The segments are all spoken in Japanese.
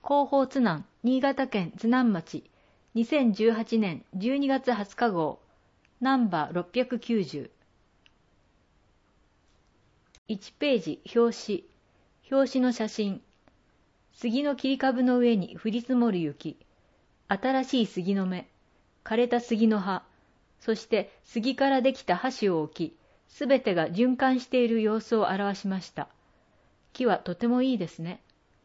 広報津南、新潟県津南町、2018年12月20日号、ナンバー690。1ページ、表紙の写真。杉の切り株の上に降り積もる雪。新しい杉の芽、枯れた杉の葉、そして杉からできた箸を置き、すべてが循環している様子を表しました。木はとてもいいですね。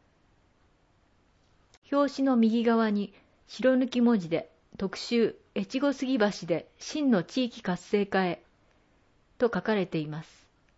表紙の右側に白抜き文字で特集越後杉橋で真の地域活性化へと書かれています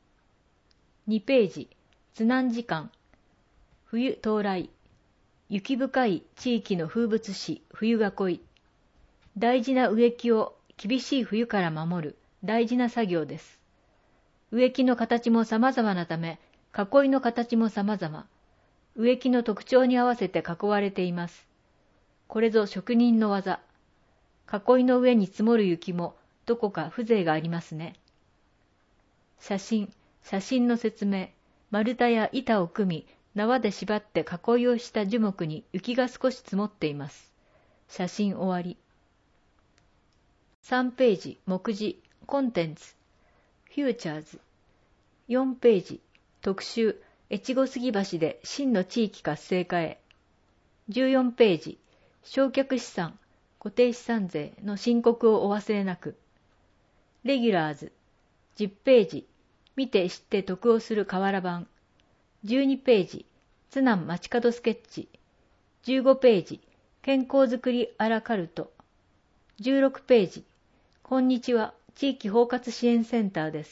。2ページ、津南時間。冬到来。雪深い地域の風物詩、冬囲い。大事な植木を厳しい冬から守る大事な作業です。植木の形も様々なため、囲いの形も様々。植木の特徴に合わせて囲われています。これぞ職人の技。囲いの上に積もる雪もどこか風情がありますね。写真の説明。丸太や板を組み、縄で縛って囲いをした樹木に雪が少し積もっています。写真終わり。3ページ、目次、コンテンツ、フューチャーズ。4ページ、特集、越後杉橋で真の地域活性化へ。14ページ、償却資産、固定資産税の申告をお忘れなく。レギュラーズ。10ページ、見て知って得をする瓦版。12ページ、津南街角スケッチ。15ページ、健康づくりアラカルト。16ページ、こんにちは、地域包括支援センターです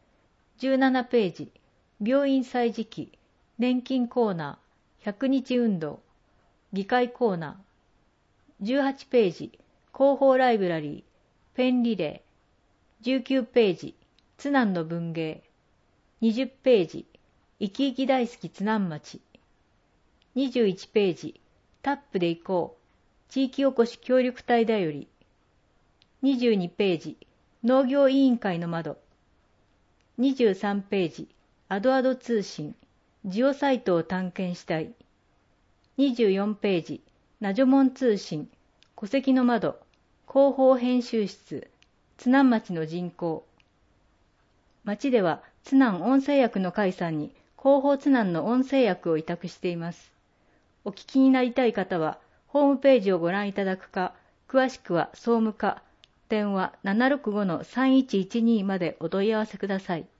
。17ページ、病院歳時記、年金コーナー、100日運動、議会コーナー。18ページ、広報ライブラリー、ペンリレー。19ページ、津南の文芸。20ページ、生き生き大好き津南町。21ページ、タップで行こう、地域おこし協力隊だより。22ページ、農業委員会の窓。23ページ、アドアド通信、ジオサイトを探検したい。24ページ、ナジョモン通信、戸籍の窓、広報編集室、津南町の人口。町では津南音声訳の会さんに広報津南の音声訳を委託しています。お聞きになりたい方はホームページをご覧いただくか、詳しくは総務課、電話 765-3112 までお問い合わせください。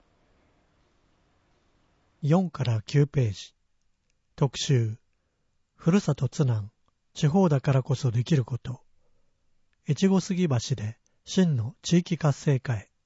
4から9ページ。特集。ふるさと津南、地方だからこそできること。越後杉橋で真の地域活性化へ。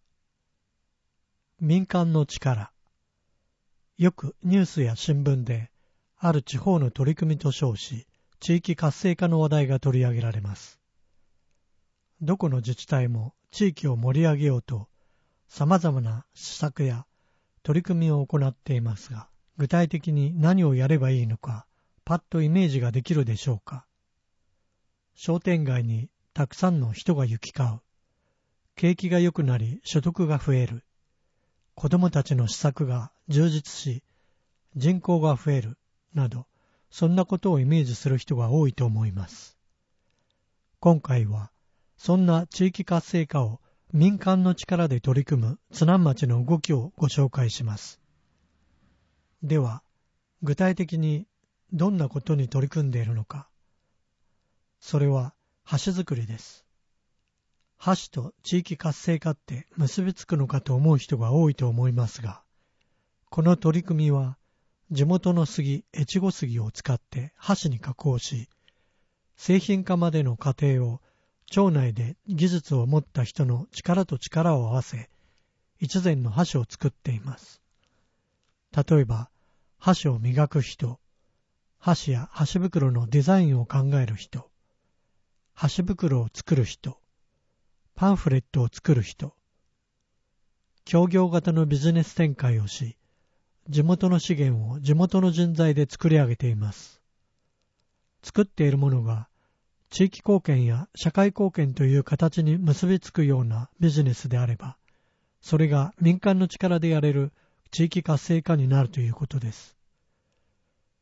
民間の力。よくニュースや新聞で、ある地方の取り組みと称し、地域活性化の話題が取り上げられます。どこの自治体も地域を盛り上げようと、様々な施策や取り組みを行っていますが、具体的に何をやればいいのか、パッとイメージができるでしょうか。商店街にたくさんの人が行き交う。景気が良くなり所得が増える。子どもたちの施策が充実し、人口が増える。など、そんなことをイメージする人が多いと思います。今回は、そんな地域活性化を民間の力で取り組む津南町の動きをご紹介します。では、具体的にどんなことに取り組んでいるのか。それは橋作りです。橋と地域活性化って結びつくのかと思う人が多いと思いますが、この取り組みは地元の杉、越後杉を使って橋に加工し、製品化までの過程を町内で技術を持った人の力と力を合わせ、一膳の箸を作っています。例えば、箸を磨く人、箸や箸袋のデザインを考える人、箸袋を作る人、パンフレットを作る人、協業型のビジネス展開をし、地元の資源を地元の人材で作り上げています。作っているものが地域貢献や社会貢献という形に結びつくようなビジネスであれば、それが民間の力でやれる地域活性化になるということです。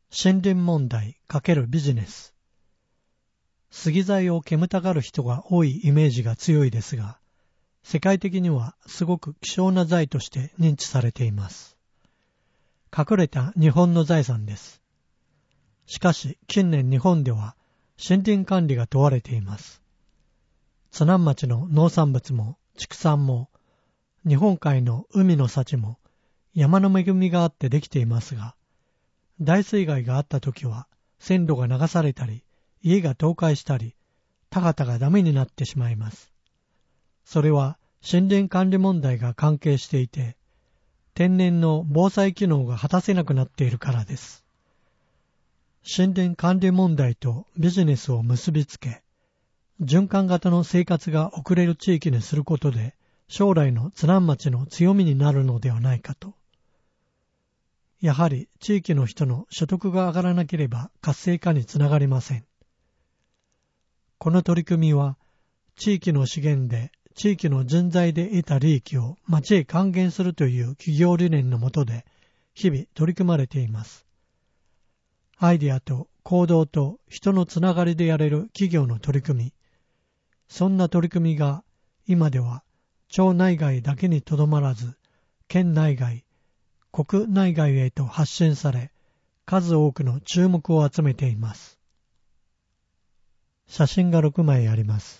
森林問題×ビジネス。杉材を煙たがる人が多いイメージが強いですが、世界的にはすごく希少な財として認知されています。隠れた日本の財産です。しかし近年日本では森林管理が問われています。津南町の農産物も畜産も日本海の海の幸も山の恵みがあってできていますが、大水害があったときは線路が流されたり家が倒壊したり田畑がダメになってしまいます。それは森林管理問題が関係していて、天然の防災機能が果たせなくなっているからです。森林管理問題とビジネスを結びつけ、循環型の生活が送れる地域にすることで、将来の津南町の強みになるのではないかと。やはり地域の人の所得が上がらなければ活性化につながりません。この取り組みは、地域の資源で地域の人材で得た利益を町へ還元するという企業理念のもとで日々取り組まれています。アイデアと行動と人のつながりでやれる企業の取り組み、そんな取り組みが今では町内外だけにとどまらず、県内外、国内外へと発信され、数多くの注目を集めています。写真が6枚あります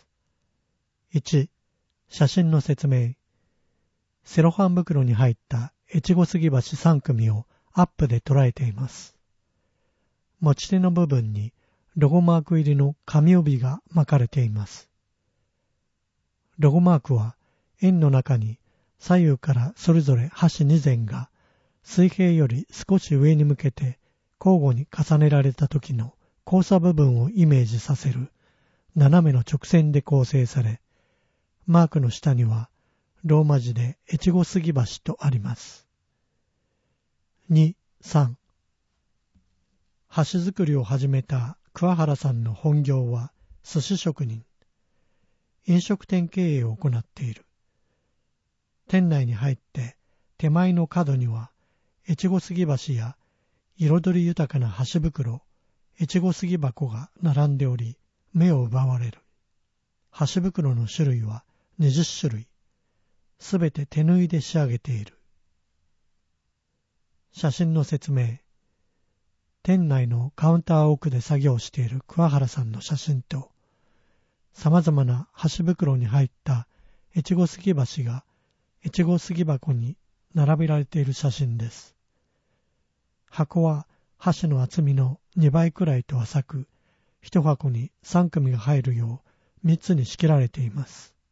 。1、写真の説明。セロハン袋に入った越後杉橋3組をアップで捉えています。持ち手の部分にロゴマーク入りの紙帯が巻かれています。ロゴマークは円の中に左右からそれぞれ端2線が水平より少し上に向けて交互に重ねられた時の交差部分をイメージさせる斜めの直線で構成され、マークの下にはローマ字で越後杉橋とあります。2、3。橋作りを始めた桑原さんの本業は寿司職人。飲食店経営を行っている。店内に入って手前の角には越後杉橋や彩り豊かな箸袋、越後杉箱が並んでおり、目を奪われる。箸袋の種類は20種類。すべて手縫いで仕上げている。写真の説明。店内のカウンター奥で作業している桑原さんの写真と、様々な箸袋に入った越後杉橋が越後杉箱に並べられている写真です。箱は箸の厚みの2倍くらいと浅く、一箱に3組が入るよう3つに仕切られています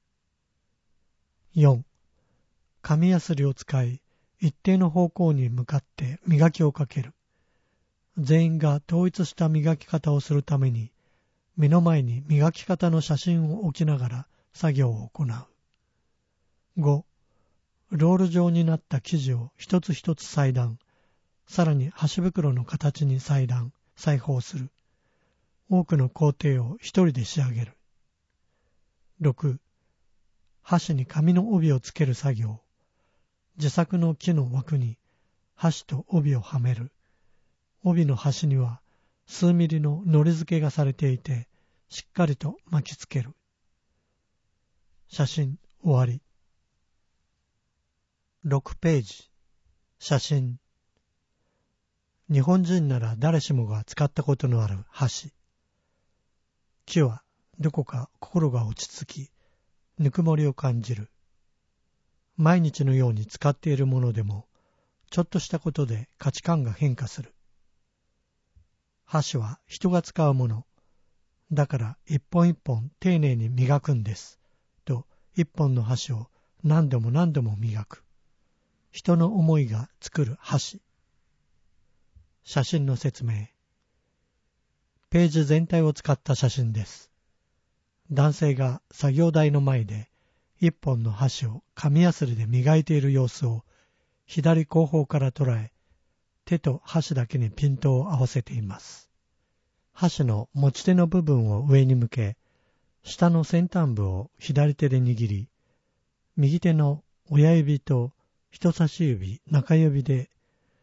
。4. 紙やすりを使い、一定の方向に向かって磨きをかける。全員が統一した磨き方をするために、目の前に磨き方の写真を置きながら作業を行う。5. ロール状になった生地を一つ一つ裁断、さらに箸袋の形に裁断、裁縫する。多くの工程を一人で仕上げる。6. 箸に紙の帯をつける作業。自作の木の枠に箸と帯をはめる。帯の端には数ミリの糊付けがされていて、しっかりと巻きつける。写真終わり。6ページ。写真。日本人なら誰しもが使ったことのある箸。木はどこか心が落ち着き、ぬくもりを感じる。毎日のように使っているものでも、ちょっとしたことで価値観が変化する。箸は人が使うもの。だから一本一本丁寧に磨くんです。と一本の箸を何度も何度も磨く。人の思いが作る箸。写真の説明。ページ全体を使った写真です。男性が作業台の前で一本の箸を紙やすりで磨いている様子を左後方から捉え、手と箸だけにピントを合わせています。箸の持ち手の部分を上に向け、下の先端部を左手で握り、右手の親指と人差し指、中指で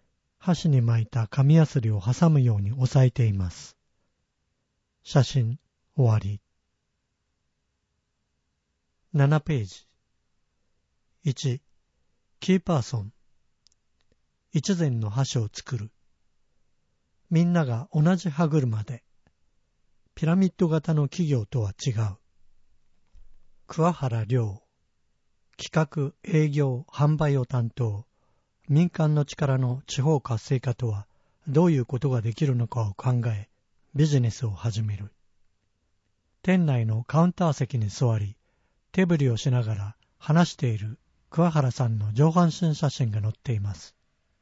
箸に巻いた紙やすりを挟むように押さえています。写真終わり。7ページ。1. キーパーソン。一膳の箸を作る。みんなが同じ歯車で。ピラミッド型の企業とは違う。桑原亮。企画、営業、販売を担当。民間の力の地方活性化とはどういうことができるのかを考え、ビジネスを始める。店内のカウンター席に座り、手振りをしながら話している桑原さんの上半身写真が載っています。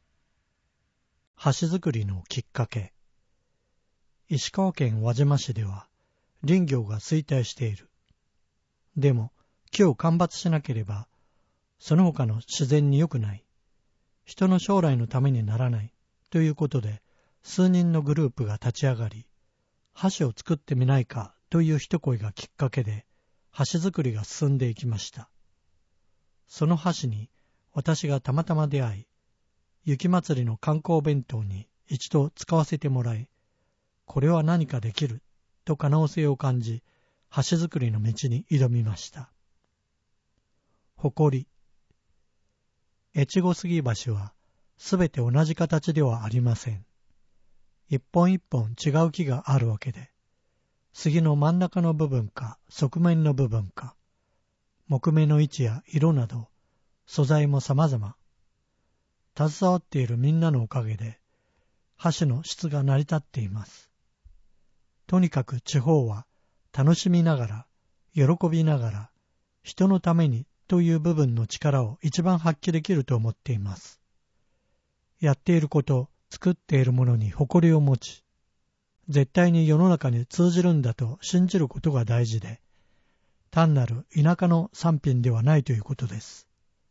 箸作りのきっかけ。石川県輪島市では林業が衰退している。でも木を間伐しなければその他の自然に良くない。人の将来のためにならないということで数人のグループが立ち上がり、箸を作ってみないかという一声がきっかけで箸作りが進んでいきました。その箸に私がたまたま出会い、雪祭りの観光弁当に一度使わせてもらい、これは何かできると可能性を感じ、箸作りの道に挑みました。誇り。越後杉橋はすべて同じ形ではありません。一本一本違う木があるわけで、杉の真ん中の部分か側面の部分か、木目の位置や色など素材も様々。携わっているみんなのおかげで箸の質が成り立っています。とにかく地方は楽しみながら、喜びながら、人のためにという部分の力を一番発揮できると思っています。やっていること、作っているものに誇りを持ち、絶対に世の中に通じるんだと信じることが大事で、単なる田舎の産品ではないということです。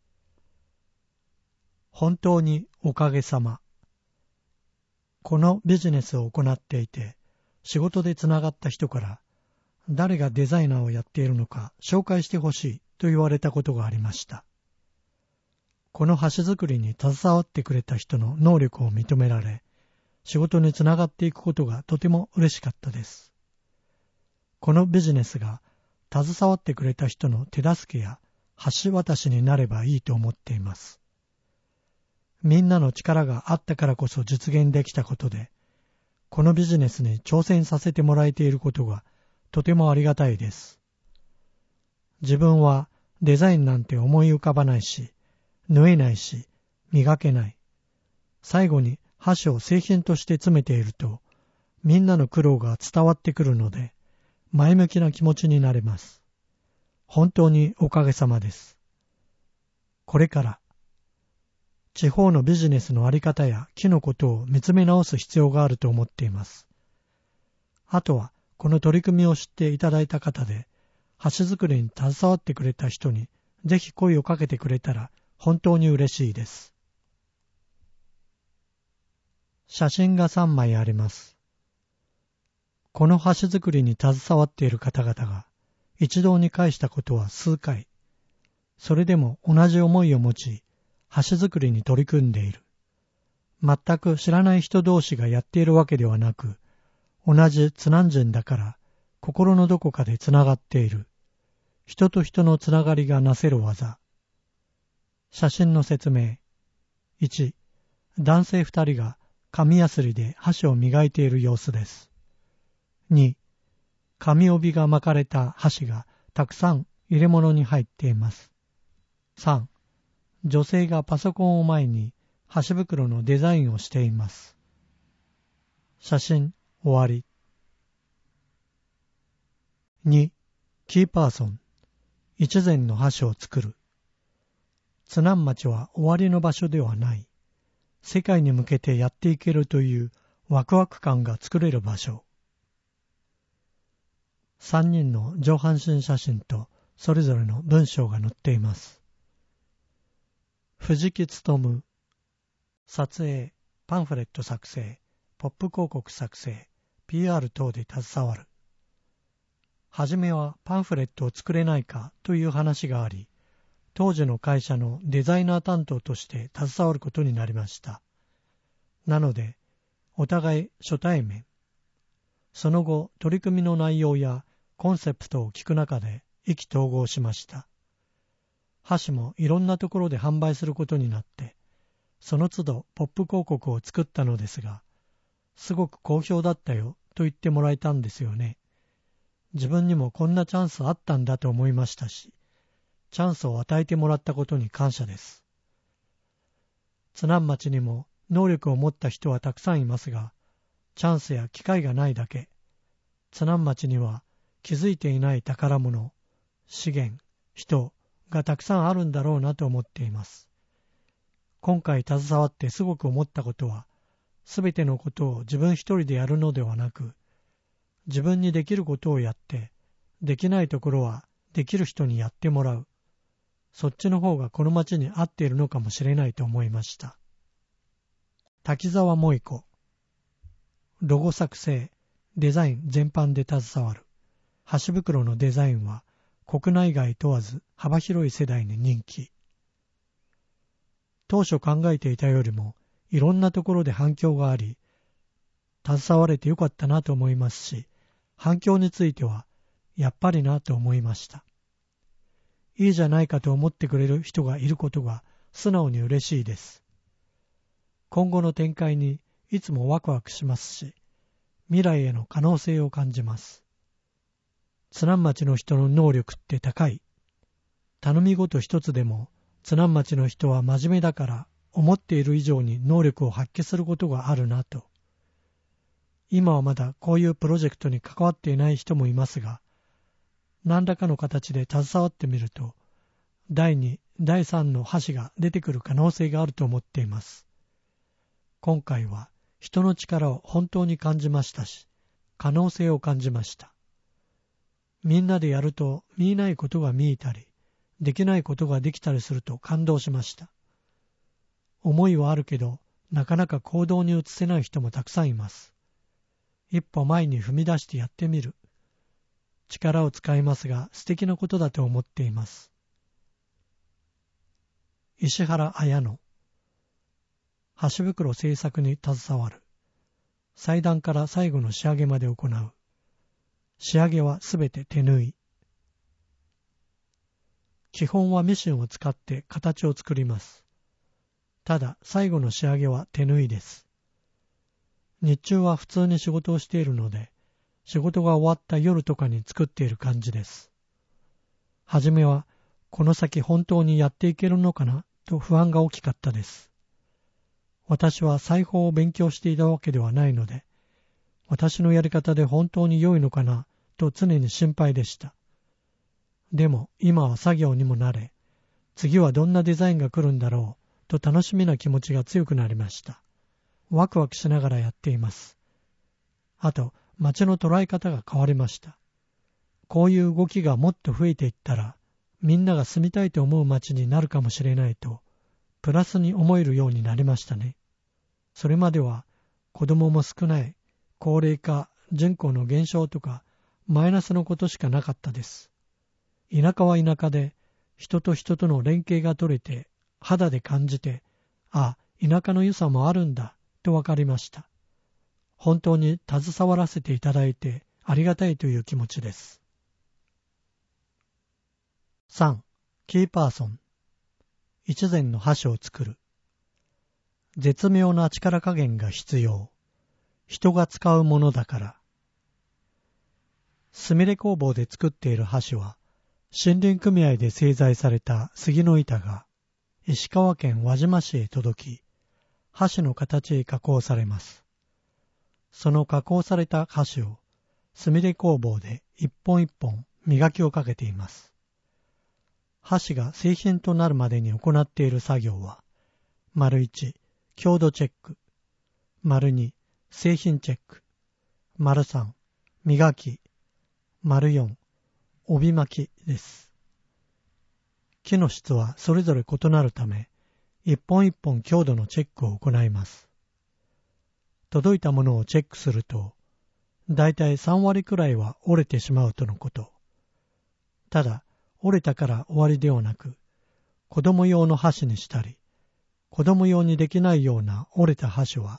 本当におかげさま。このビジネスを行っていて、仕事でつながった人から、誰がデザイナーをやっているのか紹介してほしいと言われたことがありました。この箸作りに携わってくれた人の能力を認められ、仕事につながっていくことがとても嬉しかったです。このビジネスが携わってくれた人の手助けや橋渡しになればいいと思っています。みんなの力があったからこそ実現できたことで、このビジネスに挑戦させてもらえていることがとてもありがたいです。自分はデザインなんて思い浮かばないし、縫えないし、磨けない。最後に箸を製品として詰めていると、みんなの苦労が伝わってくるので、前向きな気持ちになれます。本当におかげさまです。これから、地方のビジネスのあり方や木のことを見つめ直す必要があると思っています。あとは、この取り組みを知っていただいた方で、箸作りに携わってくれた人に、ぜひ声をかけてくれたら本当に嬉しいです。写真が3枚あります。この箸作りに携わっている方々が、一堂に会したことは数回。それでも同じ思いを持ち、箸作りに取り組んでいる。全く知らない人同士がやっているわけではなく、同じ津南人だから心のどこかでつながっている。人と人のつながりがなせる技。写真の説明。1、男性2人が紙やすりで箸を磨いている様子です。2、紙帯が巻かれた箸がたくさん入れ物に入っています。3、女性がパソコンを前に箸袋のデザインをしています。写真終わり。2、キーパーソン。一膳の箸を作る。津南町は終わりの場所ではない。世界に向けてやっていけるというワクワク感が作れる場所。3人の上半身写真とそれぞれの文章が載っています。藤木勉。撮影、パンフレット作成、ポップ広告作成、PR 等で携わる。はじめはパンフレットを作れないかという話があり、当時の会社のデザイナー担当として携わることになりました。 なので、お互い初対面。その後、取り組みの内容やコンセプトを聞く中で意気投合しました。箸もいろんなところで販売することになって、その都度ポップ広告を作ったのですが、すごく好評だったよと言ってもらえたんですよね。自分にもこんなチャンスあったんだと思いましたし、チャンスを与えてもらったことに感謝です。津南町にも能力を持った人はたくさんいますが、チャンスや機会がないだけ。津南町には気づいていない宝物、資源、人がたくさんあるんだろうなと思っています。今回携わってすごく思ったことは、すべてのことを自分一人でやるのではなく、自分にできることをやって、できないところはできる人にやってもらう。そっちの方がこの町に合っているのかもしれないと思いました。滝沢萌子。ロゴ作成、デザイン全般で携わる。箸袋のデザインは国内外問わず幅広い世代に人気。当初考えていたよりもいろんなところで反響があり、携われてよかったなと思いますし、反響についてはやっぱりなと思いました。いいじゃないかと思ってくれる人がいることが素直に嬉しいです。今後の展開にいつもワクワクしますし、未来への可能性を感じます。津南町の人の能力って高い。頼み事一つでも津南町の人は真面目だから思っている以上に能力を発揮することがあるなと。今はまだこういうプロジェクトに関わっていない人もいますが、何らかの形で携わってみると、第2、第3の箸が出てくる可能性があると思っています。今回は人の力を本当に感じましたし、可能性を感じました。みんなでやると見えないことが見えたり、できないことができたりすると感動しました。思いはあるけど、なかなか行動に移せない人もたくさんいます。一歩前に踏み出してやってみる。力を使いますが素敵なことだと思っています。石原綾乃。箸袋製作に携わる。裁断から最後の仕上げまで行う。仕上げはすべて手縫い。基本はミシンを使って形を作ります。ただ最後の仕上げは手縫いです。日中は普通に仕事をしているので、仕事が終わった夜とかに作っている感じです。はじめはこの先本当にやっていけるのかなと不安が大きかったです。私は裁縫を勉強していたわけではないので、私のやり方で本当に良いのかなと常に心配でした。でも今は作業にも慣れ、次はどんなデザインが来るんだろうと楽しみな気持ちが強くなりました。ワクワクしながらやっています。あと、街の捉え方が変わりました。こういう動きがもっと増えていったら、みんなが住みたいと思う街になるかもしれないと、プラスに思えるようになりましたね。それまでは子供も少ない、高齢化、人口の減少とかマイナスのことしかなかったです。田舎は田舎で人と人との連携が取れて肌で感じて、あ、田舎の良さもあるんだと分かりました。本当に携わらせていただいてありがたいという気持ちです。3. キーパーソン。一膳の箸を作る。絶妙な力加減が必要。人が使うものだから。すみれ工房で作っている箸は、森林組合で製材された杉の板が石川県輪島市へ届き、箸の形へ加工されます。その加工された箸をすみれ工房で一本一本磨きをかけています。箸が製品となるまでに行っている作業は、丸1、強度チェック、丸2、製品チェック、丸3、磨き、丸4、帯巻きです。木の質はそれぞれ異なるため、一本一本強度のチェックを行います。届いたものをチェックすると、だいたい3割くらいは折れてしまうとのこと。ただ、折れたから終わりではなく、子供用の箸にしたり、子供用にできないような折れた箸は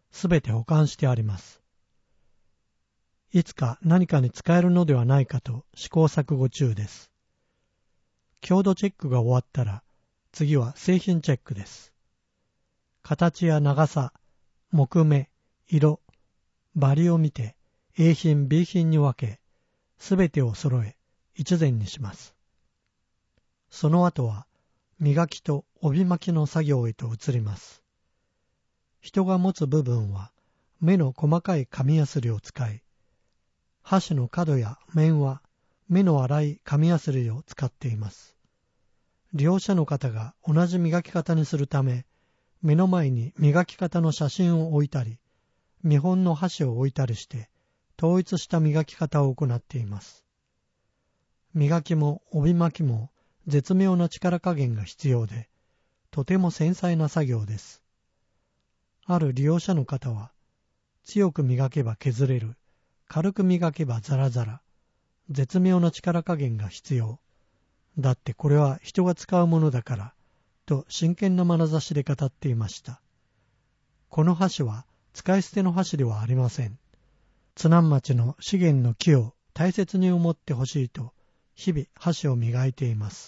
すべて保管してあります。いつか何かに使えるのではないかと試行錯誤中です。強度チェックが終わったら、次は製品チェックです。形や長さ、木目、色、バリを見て A 品 B 品に分け、すべてを揃え一膳にします。その後は磨きと帯巻きの作業へと移ります。人が持つ部分は目の細かい紙やすりを使い、箸の角や面は目の粗い紙やすりを使っています。利用者の方が同じ磨き方にするため、目の前に磨き方の写真を置いたり、見本の箸を置いたりして、統一した磨き方を行っています。磨きも帯巻きも絶妙な力加減が必要で、とても繊細な作業です。ある利用者の方は、強く磨けば削れる、軽く磨けばザラザラ、絶妙な力加減が必要。だってこれは人が使うものだから、と真剣な眼差しで語っていました。この箸は使い捨ての箸ではありません。津南町の資源の木を大切に思ってほしいと、日々箸を磨いています。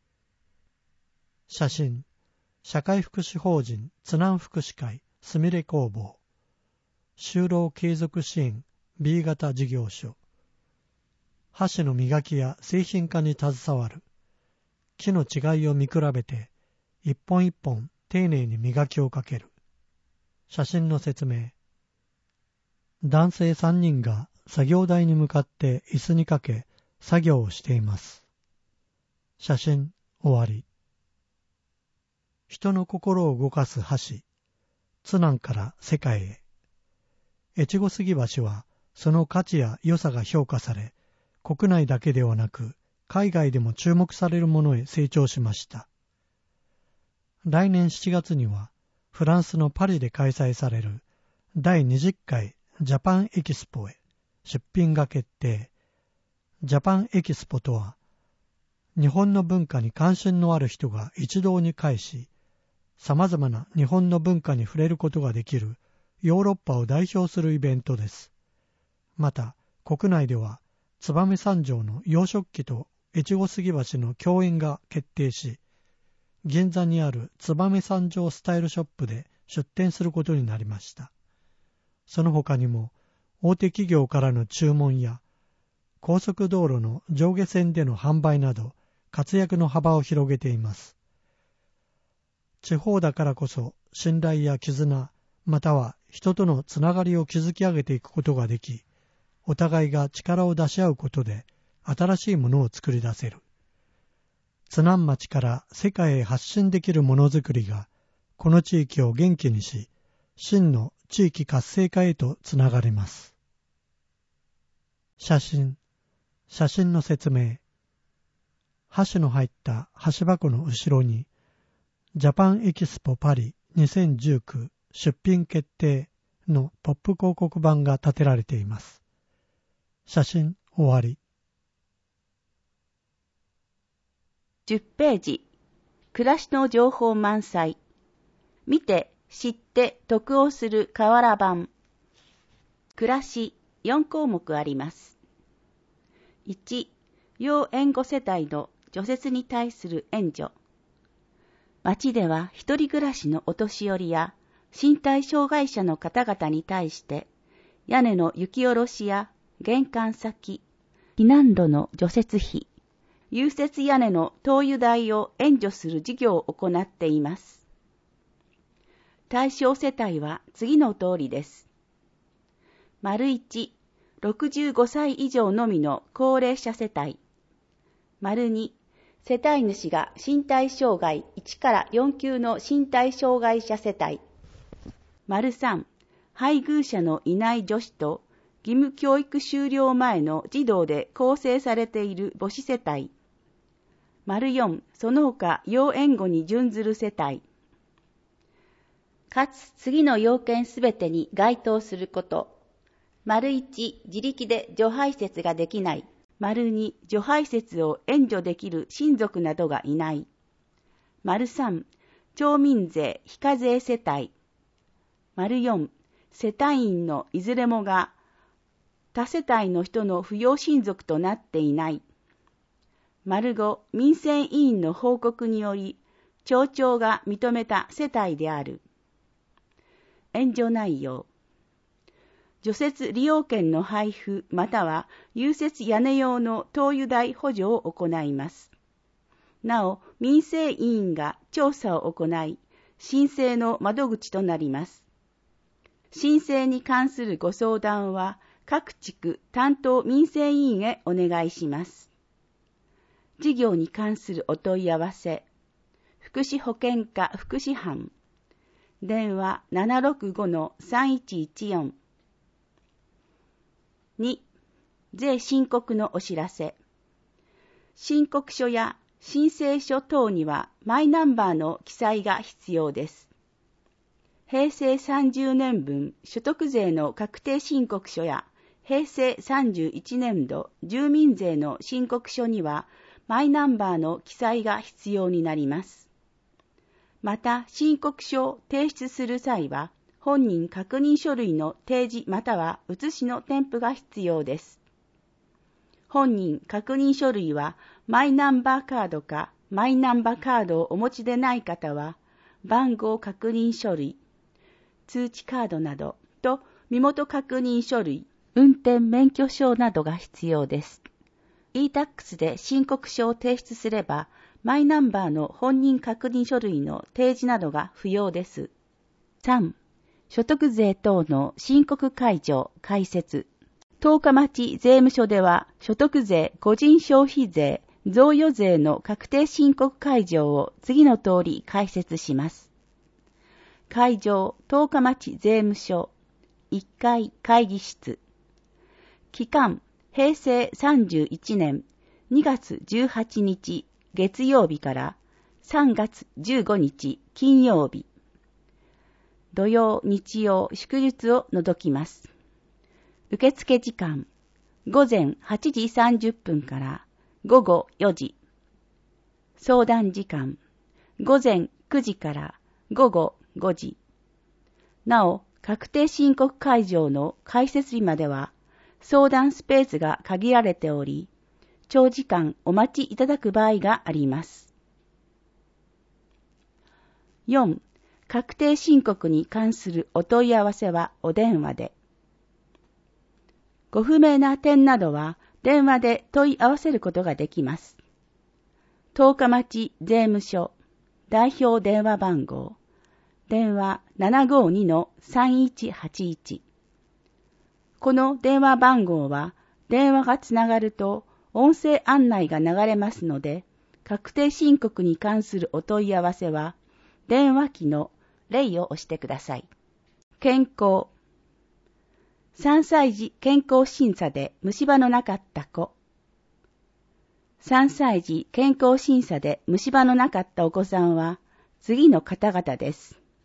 写真、社会福祉法人津南福祉会すみれ工房、就労継続支援 B 型事業所、箸の磨きや製品化に携わる、木の違いを見比べて一本一本丁寧に磨きをかける。写真の説明。男性3人が作業台に向かって椅子にかけ作業をしています。写真終わり。人の心を動かす箸、津南から世界へ。越後杉橋はその価値や良さが評価され、国内だけではなく海外でも注目されるものへ成長しました。来年7月にはフランスのパリで開催される第20回ジャパンエキスポへ出品が決定。ジャパンエキスポとは、日本の文化に関心のある人が一堂に会し、様々な日本の文化に触れることができるヨーロッパを代表するイベントです。また、国内では燕三条の洋食器と越後杉橋の共演が決定し、銀座にある燕三条スタイルショップで出店することになりました。その他にも大手企業からの注文や高速道路の上下線での販売など活躍の幅を広げています。地方だからこそ信頼や絆、または人とのつながりを築き上げていくことができ、お互いが力を出し合うことで新しいものを作り出せる。津南町から世界へ発信できるものづくりがこの地域を元気にし、真の地域活性化へとつながります。写真の説明。箸の入った箸箱の後ろにジャパンエキスポパリ2019出品決定のポップ広告板が立てられています。写真終わり。 10ページ。暮らしの情報満載。見て、知って、得をする瓦版。暮らし4項目あります。1、要援護世帯の除雪に対する援助。町では一人暮らしのお年寄りや身体障害者の方々に対して、屋根の雪下ろしや玄関先、避難路の除雪費、融雪屋根の灯油代を援助する事業を行っています。対象世帯は次の通りです。1、65歳以上のみの高齢者世帯。2、世帯主が身体障害1から4級の身体障害者世帯。3、配偶者のいない女子と義務教育終了前の児童で構成されている母子世帯。4、その他要援護に準ずる世帯。かつ次の要件すべてに該当すること。1、自力で除排泄ができない。2、除排泄を援助できる親族などがいない。3、町民税非課税世帯。4、 世帯員のいずれもが他世帯の人の扶養親族となっていない。丸5、民選委員の報告により、町長が認めた世帯である。援助内容。除雪利用券の配布または融雪屋根用の灯油代補助を行います。なお、民生委員が調査を行い、申請の窓口となります。申請に関するご相談は、各地区担当民生委員へお願いします。事業に関するお問い合わせ、福祉保健課福祉班、電話 765-3114。2、税申告のお知らせ。申告書や申請書等にはマイナンバーの記載が必要です。平成30年分所得税の確定申告書や平成31年度住民税の申告書にはマイナンバーの記載が必要になります。また、申告書を提出する際は、本人確認書類の提示または写しの添付が必要です。本人確認書類はマイナンバーカードかマイナンバーカードをお持ちでない方は、番号確認書類、通知カードなどと身元確認書類、運転免許証などが必要です。e-tax で申告書を提出すれば、マイナンバーの本人確認書類の提示などが不要です。3、所得税等の申告開示開設。十日町税務署では、所得税、個人消費税、贈与税の確定申告開示を次の通り開設します。会場、十日町税務署、1階会議室。期間、平成31年2月18日月曜日から3月15日金曜日。土曜、日曜、祝日を除きます。受付時間、午前8時30分から午後4時。相談時間、午前9時から午後5時。なお、確定申告会場の開設日までは、相談スペースが限られており、長時間お待ちいただく場合があります。4. 確定申告に関するお問い合わせはお電話で。ご不明な点などは電話で問い合わせることができます。十日町税務署代表電話番号、電話 752-3181。この電話番号は電話がつながると音声案内が流れますので、確定申告に関するお問い合わせは電話機の0を押してください。健康。3歳児健康審査で虫歯のなかった子。3歳児健康審査で虫歯のなかったお子さんは次の方々です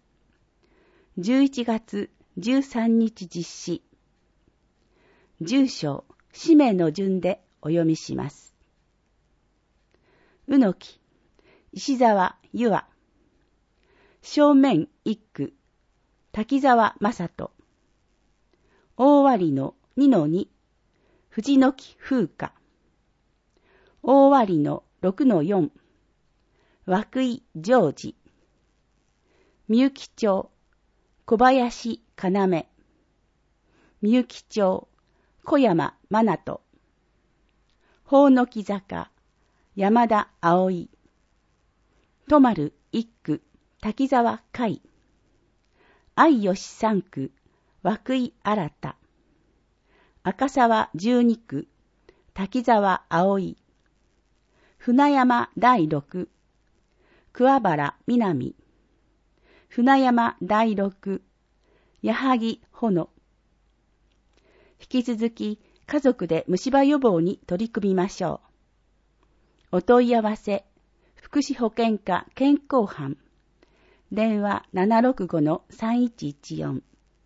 。11月13日実施。住所、氏名の順でお読みします。うのき、石沢ゆあ。正面一区、滝沢正人。大割の2-2、藤の木風花。大割の6-4、涌井ジョージ。みゆき町、小林要。みゆき町、小山真人。ほおのき坂、山田葵。とまる一区、滝沢海。愛吉三区、涌井新。赤沢12区、滝沢葵。船山第6、桑原南。船山第6、矢作ほの。引き続き家族で虫歯予防に取り組みましょう。お問い合わせ、福祉保健課健康班。電話 765-3114。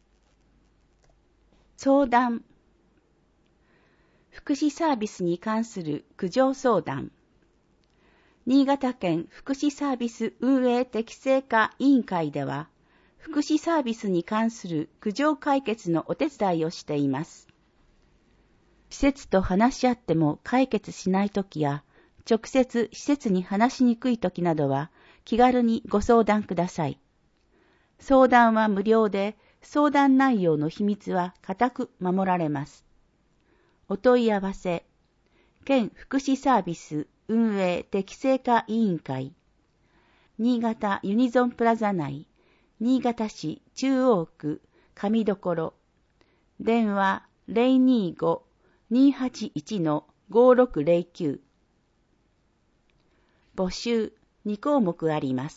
相談。福祉サービスに関する苦情相談。新潟県福祉サービス運営適正化委員会では、 福祉サービスに関する苦情解決のお手伝いをしています。施設と話し合っても解決しないときや、直接施設に話しにくいときなどは気軽にご相談ください。相談は無料で、相談内容の秘密は固く守られます。お問い合わせ、県福祉サービス運営適正化委員会、新潟ユニゾンプラザ内、新潟市中央区上所、電話 025-281-5609。募集2項目あります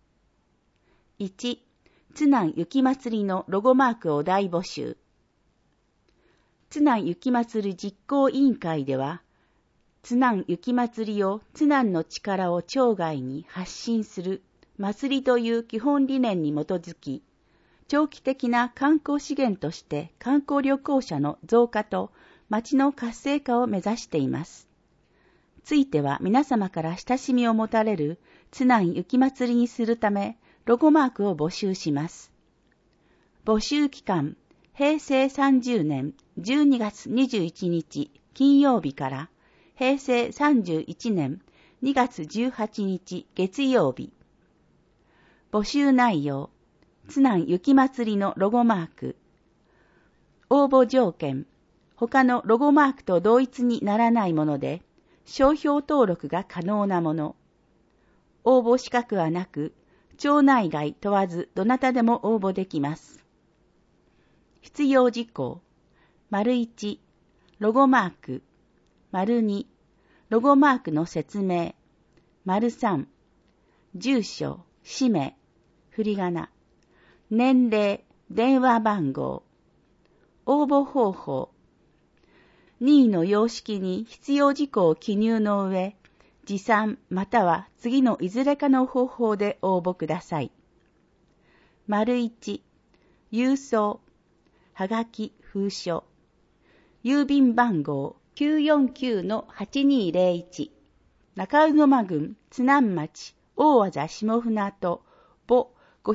。1、津南雪まつりのロゴマークを大募集。津南雪まつり実行委員会では、津南雪まつりを津南の力を町外に発信する祭りという基本理念に基づき、長期的な観光資源として観光旅行者の増加と町の活性化を目指しています。ついては皆様から親しみを持たれる津南雪まつりにするため、ロゴマークを募集します。募集期間、平成30年12月21日金曜日から平成31年2月18日月曜日。募集内容、津南雪まつりのロゴマーク。応募条件、他のロゴマークと同一にならないもので、商標登録が可能なもの。応募資格はなく、町内外問わずどなたでも応募できます。必要事項、1、ロゴマーク、2、ロゴマークの説明、3、住所、氏名、振り仮名、年齢、電話番号、応募方法、任意の様式に必要事項を記入の上、持参または次のいずれかの方法で応募ください。1、郵送、はがき、封書、郵便番号 949-8201、中鵜沼郡津南町大字下船渡母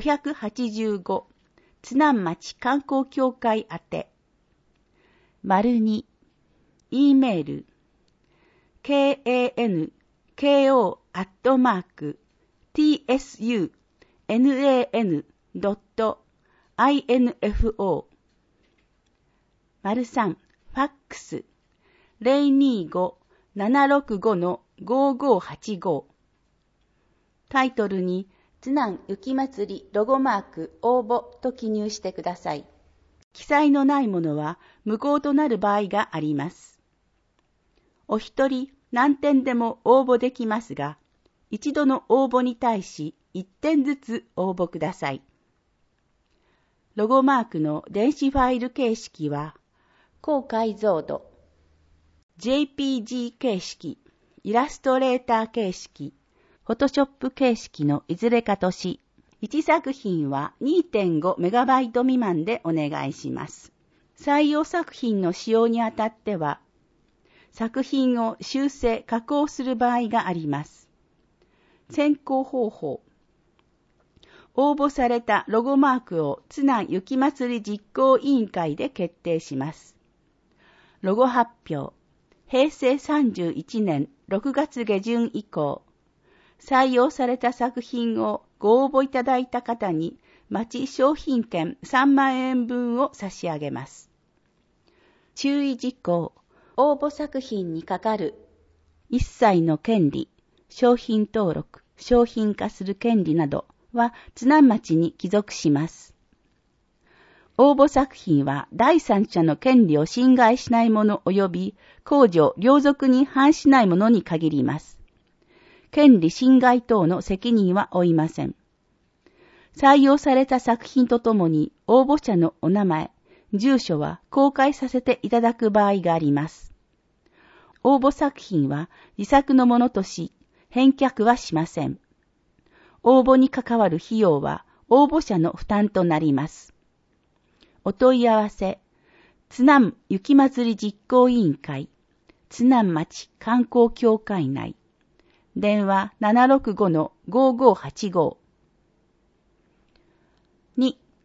585、津南町観光協会宛て。2、E メール、kanko@tsunan.info。3、ファックス、025-765-5585。タイトルに、津南雪まつりロゴマーク応募と記入してください。記載のないものは無効となる場合があります。お一人何点でも応募できますが、一度の応募に対し1点ずつ応募ください。ロゴマークの電子ファイル形式は、高解像度、JPG 形式、イラストレーター形式、フォトショップ形式のいずれかとし、1作品は 2.5MB 未満でお願いします。採用作品の使用にあたっては、作品を修正・加工する場合があります。選考方法。応募されたロゴマークを津南雪まつり実行委員会で決定します。ロゴ発表。平成31年6月下旬以降、採用された作品をご応募いただいた方に町商品券3万円分を差し上げます。注意事項。応募作品にかかる一切の権利、商品登録、商品化する権利などは津南町に帰属します。応募作品は第三者の権利を侵害しないもの及び公序良俗に反しないものに限ります。権利侵害等の責任は負いません。採用された作品とともに応募者のお名前、住所は公開させていただく場合があります。応募作品は自作のものとし、返却はしません。応募に関わる費用は応募者の負担となります。お問い合わせ、津南雪まつり実行委員会、津南町観光協会内、電話 765-5585。2、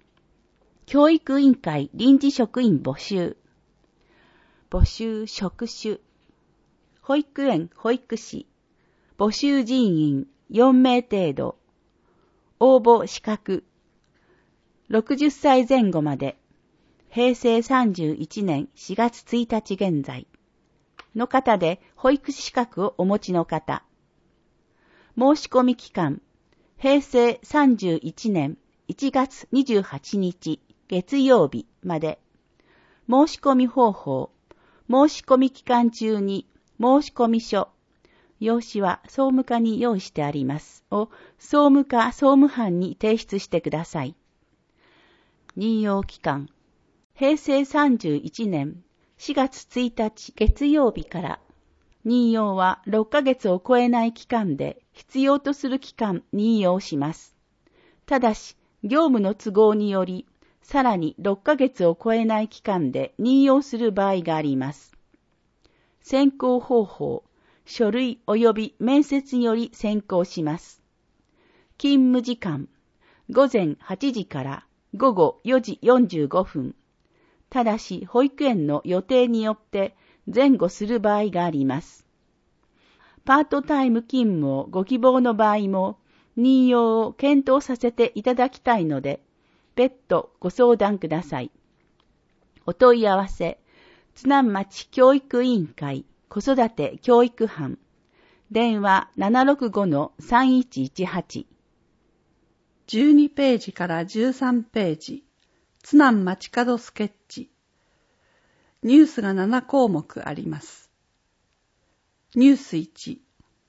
教育委員会臨時職員募集。募集職種。保育園保育士。募集人員4名程度。応募資格。60歳前後まで。平成31年4月1日現在の方で保育士資格をお持ちの方。申し込み期間。平成31年1月28日月曜日まで。申し込み方法。申し込み期間中に申し込み書。用紙は総務課に用意してありますを総務課総務班に提出してください。任用期間。平成31年4月1日月曜日から任用は6ヶ月を超えない期間で必要とする期間任用します。ただし、業務の都合により、さらに6ヶ月を超えない期間で任用する場合があります。選考方法、書類及び面接により選考します。勤務時間、午前8時から午後4時45分。ただし、保育園の予定によって前後する場合があります。パートタイム勤務をご希望の場合も、任用を検討させていただきたいので、別途ご相談ください。お問い合わせ、津南町教育委員会子育て教育班、電話 765-3118。 12ページから13ページ。津南町角スケッチ。ニュースが7項目あります。ニュース1。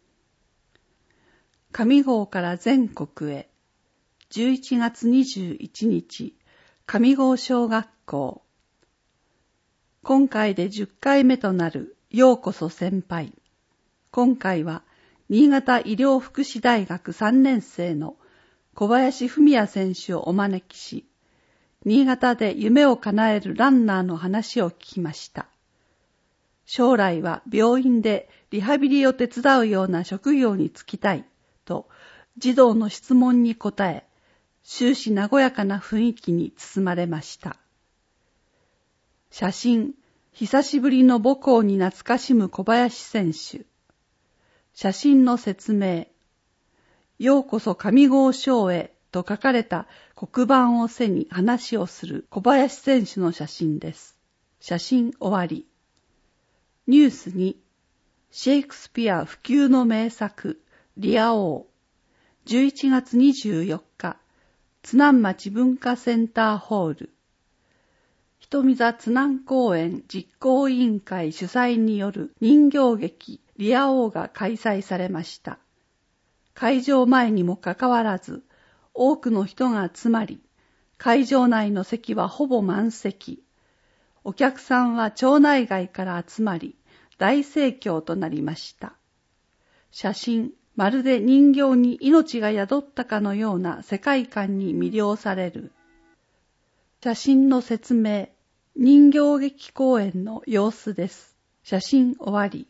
上郷から全国へ。11月21日、上郷小学校。今回で10回目となるようこそ先輩。今回は新潟医療福祉大学3年生の小林文也選手をお招きし、新潟で夢を叶えるランナーの話を聞きました。将来は病院でリハビリを手伝うような職業に就きたいと児童の質問に答え、終始和やかな雰囲気に包まれました。写真、久しぶりの母校に懐かしむ小林選手。写真の説明。ようこそ上郷小へと書かれた黒板を背に話をする小林選手の写真です。写真終わり。ニュース2。シェイクスピア不朽の名作、リア王。11月24日、津南町文化センターホール。瞳座津南公園実行委員会主催による人形劇リア王が開催されました。会場前にもかかわらず、多くの人が集まり、会場内の席はほぼ満席。お客さんは町内外から集まり、大盛況となりました。写真、まるで人形に命が宿ったかのような世界観に魅了される。写真の説明、人形劇公演の様子です。写真終わり。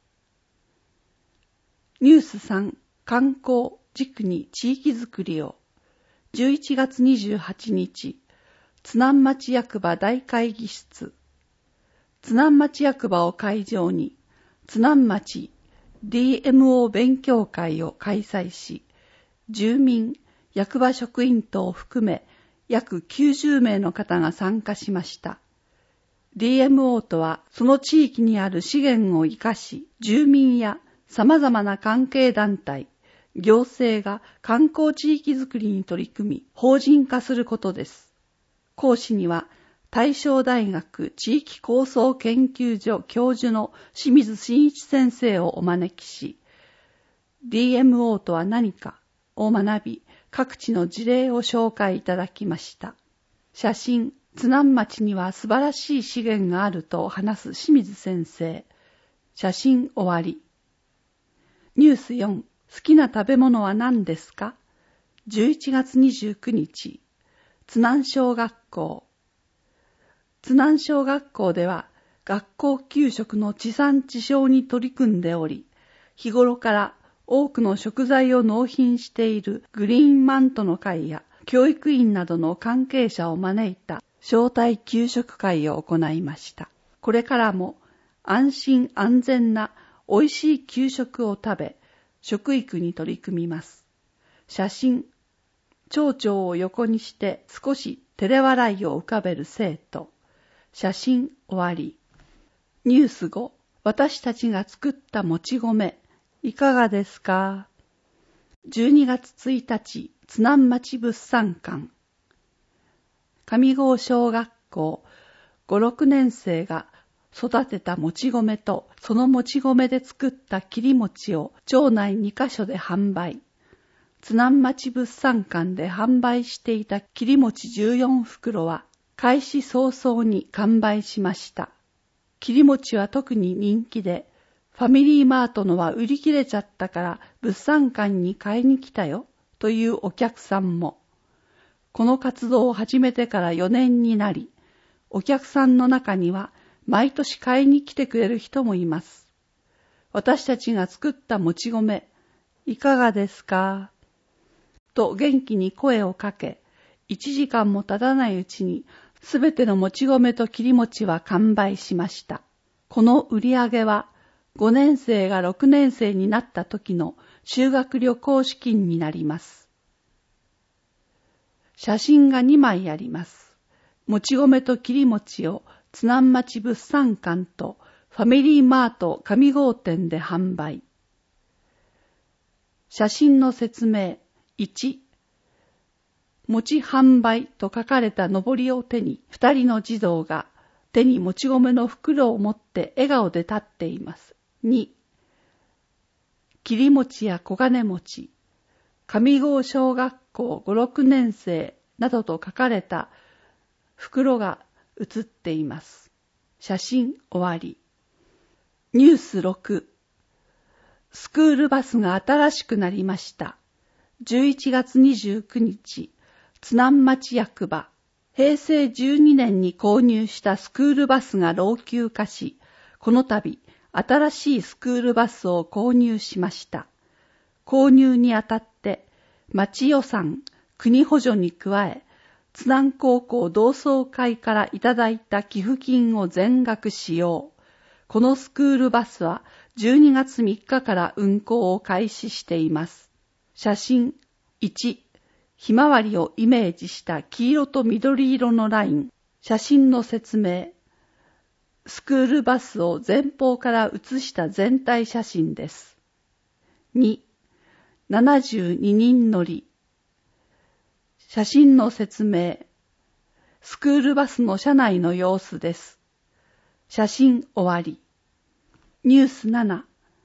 ニュース3、観光、軸に地域づくりを。11月28日、津南町役場大会議室。津南町役場を会場に、津南町 DMO 勉強会を開催し、住民、役場職員等を含め約90名の方が参加しました。DMO とは、その地域にある資源を生かし、住民や様々な関係団体、行政が観光地域づくりに取り組み、法人化することです。講師には、大正大学地域構想研究所教授の清水真一先生をお招きし、DMO とは何かを学び、各地の事例を紹介いただきました。写真、津南町には素晴らしい資源があると話す清水先生。写真終わり。ニュース4、好きな食べ物は何ですか？ 11 月29日、津南小学校。津南小学校では学校給食の地産地消に取り組んでおり、日頃から多くの食材を納品しているグリーンマントの会や教育員などの関係者を招いた招待給食会を行いました。これからも安心安全な美味しい給食を食べ、食育に取り組みます。写真、蝶々を横にして少し照れ笑いを浮かべる生徒。写真終わり。ニュース5、私たちが作ったもち米、いかがですか？12月1日、津南町物産館。上郷小学校5、6年生が育てたもち米とそのもち米で作った切り餅を町内2カ所で販売。津南町物産館で販売していた切り餅14袋は開始早々に完売しました。切り餅は特に人気で、ファミリーマートのは売り切れちゃったから物産館に買いに来たよというお客さんも。この活動を始めてから4年になり、お客さんの中には毎年買いに来てくれる人もいます。私たちが作ったもち米、いかがですか？と元気に声をかけ、1時間も経たないうちにすべてのもち米と切り餅は完売しました。この売り上げは5年生が6年生になった時の修学旅行資金になります。写真が2枚あります。もち米と切り餅を津南町物産館とファミリーマート上郷店で販売。写真の説明。1、餅販売と書かれたのぼりを手に2人の児童が手にもち米の袋を持って笑顔で立っています。2、切り餅や小金餅、上郷小学校5、6年生などと書かれた袋が写っています。写真終わり。ニュース6、スクールバスが新しくなりました。11月29日、津南町役場、平成12年に購入したスクールバスが老朽化し、この度、新しいスクールバスを購入しました。購入にあたって、町予算、国補助に加え、津南高校同窓会からいただいた寄付金を全額使用。このスクールバスは12月3日から運行を開始しています。写真1、ひまわりをイメージした黄色と緑色のライン。写真の説明。スクールバスを前方から写した全体写真です。2、72人乗り。写真の説明。スクールバスの車内の様子です。写真終わり。ニュース7。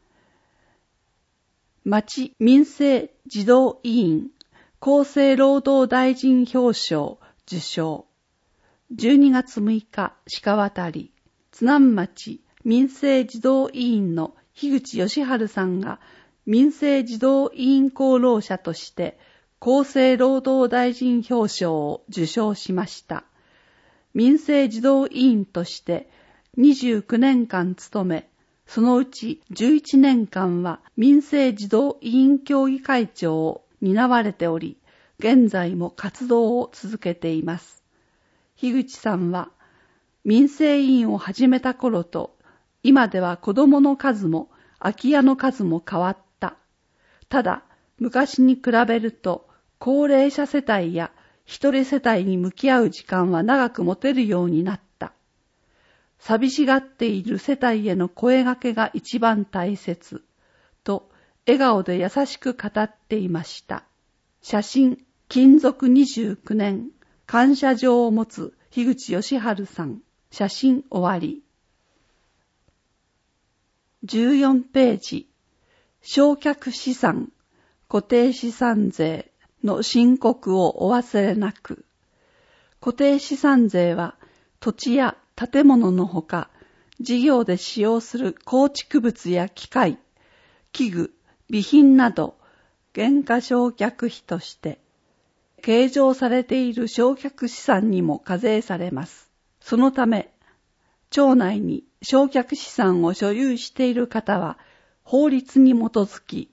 町民生児童委員厚生労働大臣表彰受賞。12月6日鹿渡り、津南町民生児童委員の樋口義治さんが民生児童委員功労者として厚生労働大臣表彰を受賞しました。民生児童委員として29年間務め、そのうち11年間は民生児童委員協議会長を担われており、現在も活動を続けています。樋口さんは、民生委員を始めた頃と、今では子どもの数も空き家の数も変わった。ただ、昔に比べると、高齢者世帯や一人世帯に向き合う時間は長く持てるようになった。寂しがっている世帯への声掛けが一番大切、と笑顔で優しく語っていました。写真、勤続29年、感謝状を持つ樋口義治さん。写真終わり。14ページ、償却資産、固定資産税の申告をお忘れなく。固定資産税は土地や建物のほか、事業で使用する構築物や機械、器具、備品など、減価償却費として、計上されている償却資産にも課税されます。そのため、町内に償却資産を所有している方は、法律に基づき、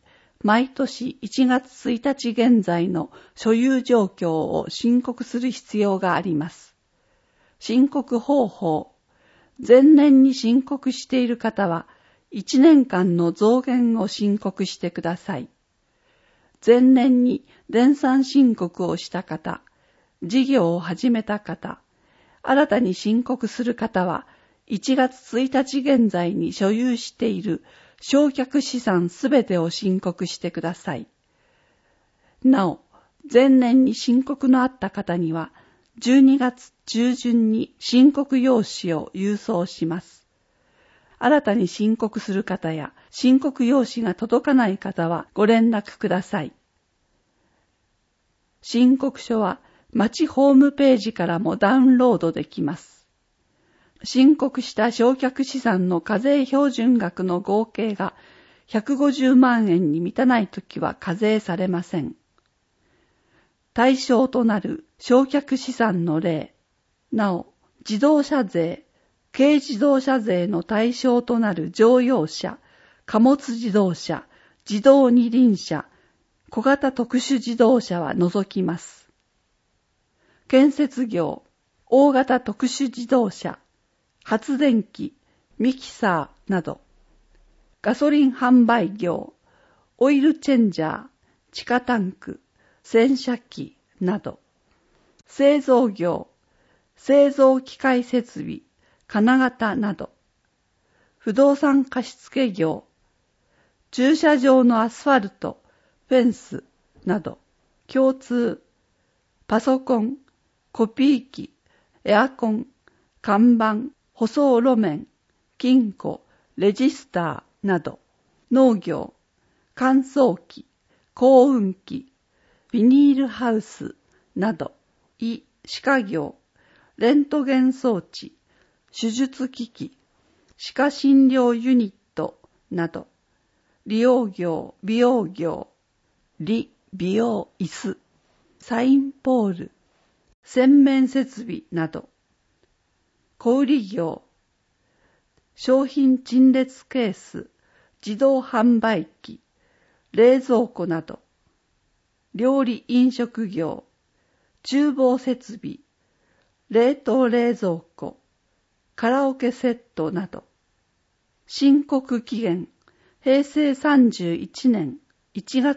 毎年1月1日現在の所有状況を申告する必要があります。申告方法。前年に申告している方は、1年間の増減を申告してください。前年に電算申告をした方、事業を始めた方、新たに申告する方は、1月1日現在に所有している償却資産すべてを申告してください。なお、前年に申告のあった方には、12月中旬に申告用紙を郵送します。新たに申告する方や申告用紙が届かない方はご連絡ください。申告書は町ホームページからもダウンロードできます。申告した償却資産の課税標準額の合計が150万円に満たないときは課税されません。対象となる償却資産の例。なお、自動車税、軽自動車税の対象となる乗用車、貨物自動車、自動二輪車、小型特殊自動車は除きます。建設業、大型特殊自動車、発電機、ミキサーなど、ガソリン販売業、オイルチェンジャー、地下タンク、洗車機など、製造業、製造機械設備、金型など、不動産貸付業、駐車場のアスファルト、フェンスなど、共通、パソコン、コピー機、エアコン、看板、舗装路面、金庫、レジスターなど、農業、乾燥機、耕運機、ビニールハウスなど、歯科業、レントゲン装置、手術機器、歯科診療ユニットなど、理容業、美容業、美容椅子、サインポール、洗面設備など、小売業、商品陳列ケース、自動販売機、冷蔵庫など、料理飲食業、厨房設備、冷凍冷蔵庫、カラオケセットなど、申告期限、平成31年1月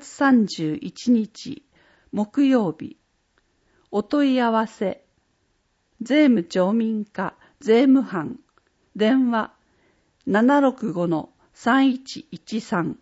31日木曜日、お問い合わせ、税務町民課税務班、電話 765-3113。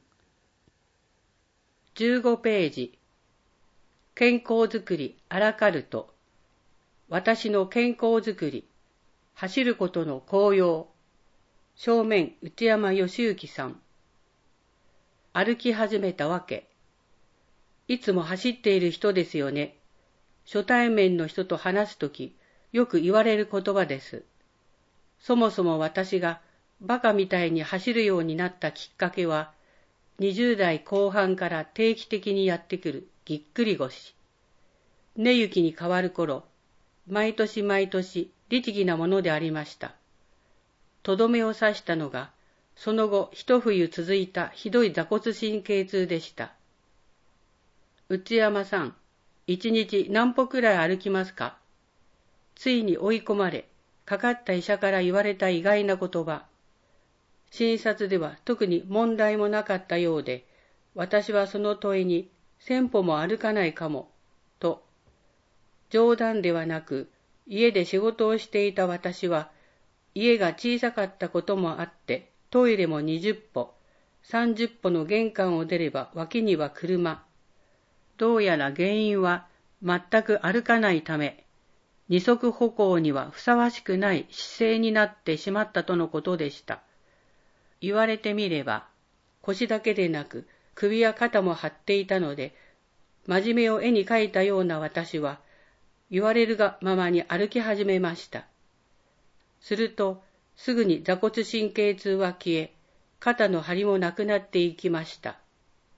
15ページ。健康づくりアラカルト。私の健康づくり。走ることの効用。正面内山義行さん。歩き始めたわけ。いつも走っている人ですよね。初対面の人と話すとき、よく言われる言葉です。そもそも私がバカみたいに走るようになったきっかけは、20代後半から定期的にやってくるぎっくり腰。根雪に変わる頃、毎年毎年律儀なものでありました。とどめを刺したのが、その後一冬続いたひどい坐骨神経痛でした。内山さん、一日何歩くらい歩きますか？ついに追い込まれ、かかった医者から言われた意外な言葉。診察では特に問題もなかったようで、私はその問いに1000歩も歩かないかも、と。冗談ではなく、家で仕事をしていた私は、家が小さかったこともあって、トイレも20歩、30歩の玄関を出れば脇には車。どうやら原因は全く歩かないため、二足歩行にはふさわしくない姿勢になってしまったとのことでした。言われてみれば、腰だけでなく首や肩も張っていたので、真面目を絵に描いたような私は、言われるがままに歩き始めました。すると、すぐに坐骨神経痛は消え、肩の張りもなくなっていきました。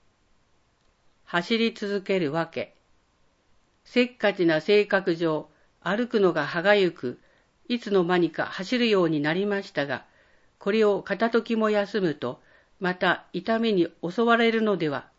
走り続けるわけ。せっかちな性格上、歩くのが歯がゆく、いつの間にか走るようになりましたが、これを片時も休むと、また痛みに襲われるのでは、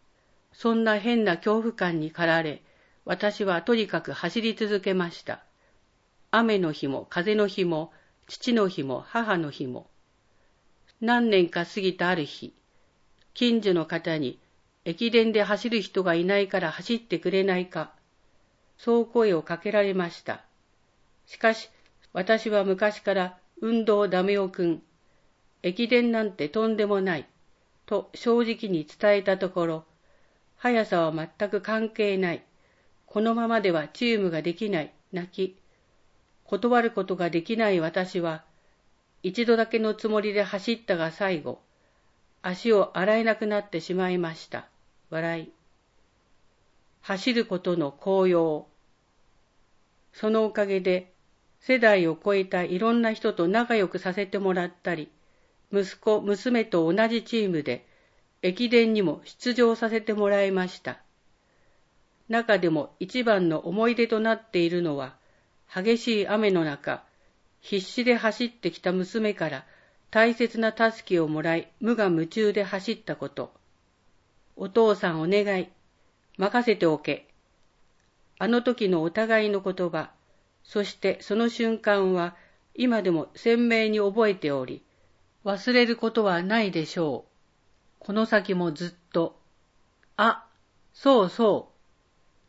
そんな変な恐怖感に駆られ、私はとにかく走り続けました。雨の日も風の日も、父の日も母の日も。何年か過ぎたある日、近所の方に、駅伝で走る人がいないから走ってくれないか、そう声をかけられました。しかし、私は昔から運動ダメ男くん、駅伝なんてとんでもない、と正直に伝えたところ、速さは全く関係ない、このままではチームができない、泣き、断ることができない私は、一度だけのつもりで走ったが最後、足を洗えなくなってしまいました。笑い。走ることの効用。そのおかげで、世代を超えたいろんな人と仲良くさせてもらったり、息子、娘と同じチームで、駅伝にも出場させてもらいました。中でも一番の思い出となっているのは、激しい雨の中、必死で走ってきた娘から大切な助けをもらい、無我夢中で走ったこと。お父さんお願い、任せておけ。あの時のお互いの言葉、そしてその瞬間は今でも鮮明に覚えており、忘れることはないでしょう。この先もずっと。あ、そうそう。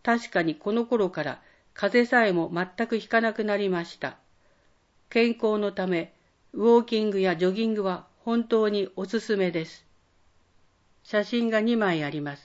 確かにこの頃から風邪さえも全くひかなくなりました。健康のため、ウォーキングやジョギングは本当におすすめです。写真が2枚あります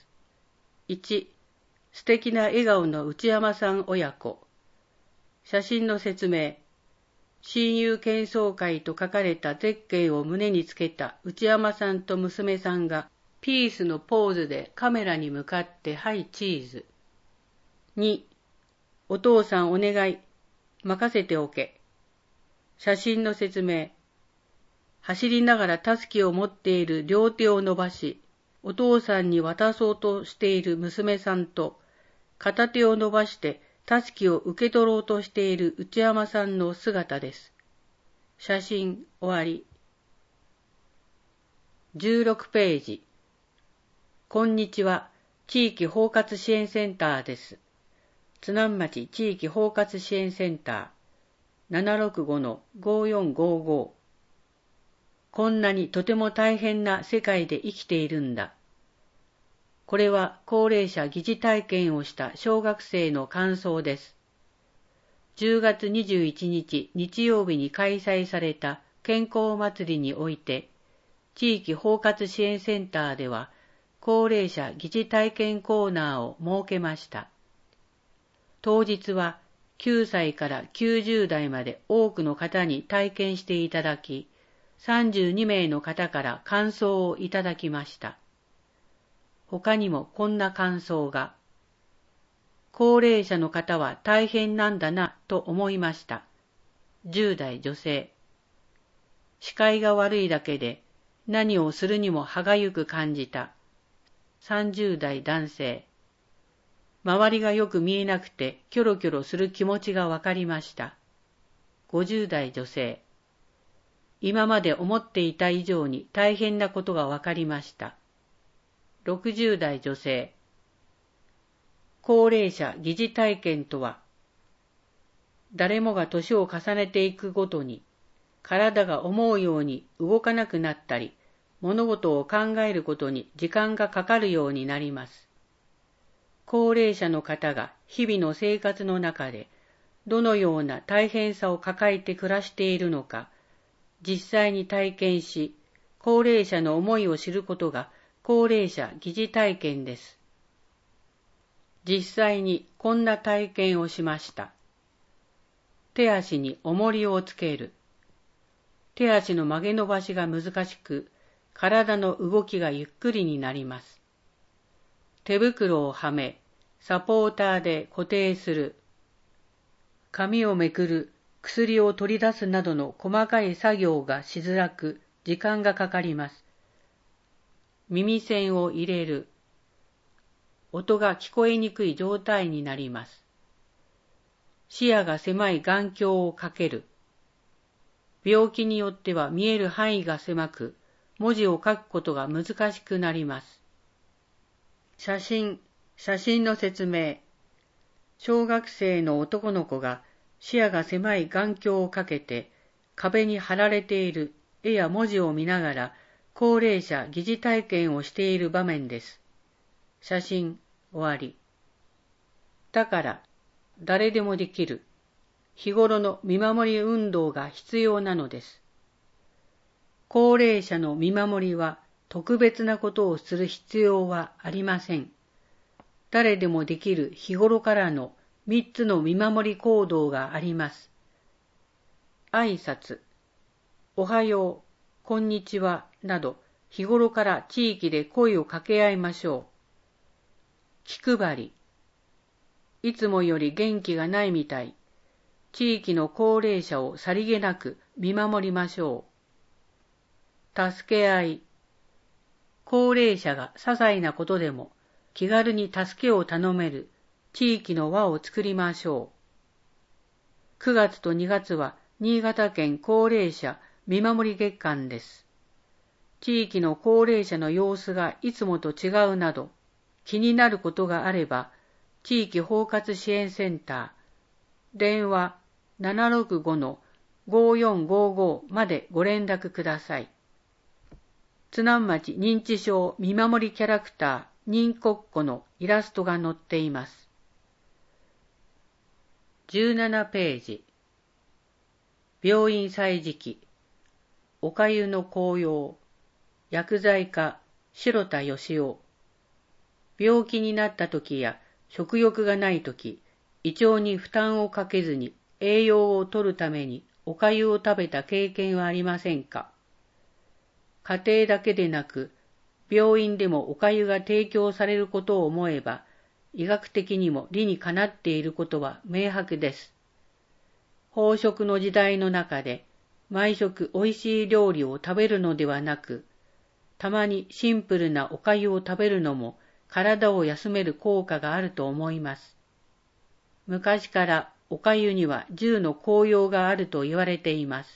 。1、素敵な笑顔の内山さん親子。写真の説明。親友喧騒会と書かれたゼッケンを胸につけた内山さんと娘さんがピースのポーズでカメラに向かってはいチーズ。2、お父さんお願い、任せておけ。写真の説明。走りながらタスキを持っている両手を伸ばし、お父さんに渡そうとしている娘さんと、片手を伸ばしてタスキを受け取ろうとしている内山さんの姿です。写真終わり。16ページ。こんにちは。地域包括支援センターです。津南町地域包括支援センター 765-5455。こんなにとても大変な世界で生きているんだ。これは高齢者疑似体験をした小学生の感想です。10月21日日曜日に開催された健康祭りにおいて、地域包括支援センターでは高齢者疑似体験コーナーを設けました。当日は9歳から90代まで多くの方に体験していただき、32名の方から感想をいただきました。他にもこんな感想が。高齢者の方は大変なんだなと思いました。10代女性。視界が悪いだけで何をするにも歯がゆく感じた。30代男性。周りがよく見えなくてキョロキョロする気持ちがわかりました。50代女性。今まで思っていた以上に大変なことがわかりました。60代女性。高齢者疑似体験とは、誰もが年を重ねていくごとに、体が思うように動かなくなったり、物事を考えることに時間がかかるようになります。高齢者の方が日々の生活の中で、どのような大変さを抱えて暮らしているのか、実際に体験し、高齢者の思いを知ることが高齢者疑似体験です。実際にこんな体験をしました。手足に重りをつける。手足の曲げ伸ばしが難しく、体の動きがゆっくりになります。手袋をはめ、サポーターで固定する。紙をめくる、薬を取り出すなどの細かい作業がしづらく、時間がかかります。耳栓を入れる。音が聞こえにくい状態になります。視野が狭い眼鏡をかける。病気によっては見える範囲が狭く、文字を書くことが難しくなります。 写真の説明。小学生の男の子が視野が狭い眼鏡をかけて壁に貼られている絵や文字を見ながら高齢者疑似体験をしている場面です。写真終わり。だから誰でもできる日頃の見守り運動が必要なのです。高齢者の見守りは特別なことをする必要はありません。誰でもできる日頃からの3つの見守り行動があります。挨拶、おはよう、こんにちはなど日頃から地域で声を掛け合いましょう。気配り、いつもより元気がないみたい。地域の高齢者をさりげなく見守りましょう。助け合い、高齢者が些細なことでも気軽に助けを頼める地域の輪を作りましょう。9月と2月は新潟県高齢者見守り月間です。地域の高齢者の様子がいつもと違うなど、気になることがあれば、地域包括支援センター、電話 765-5455 までご連絡ください。津南町認知症見守りキャラクター、認国子のイラストが載っています。17ページ。病院歳時記、おかゆの紅葉、薬剤家、白田義雄。病気になった時や食欲がない時、胃腸に負担をかけずに栄養を取るためにおかゆを食べた経験はありませんか？家庭だけでなく、病院でもおかゆが提供されることを思えば、医学的にも理にかなっていることは明白です。飽食の時代の中で、毎食おいしい料理を食べるのではなく、たまにシンプルなおかゆを食べるのも体を休める効果があると思います。昔からおかゆには10の効用があると言われています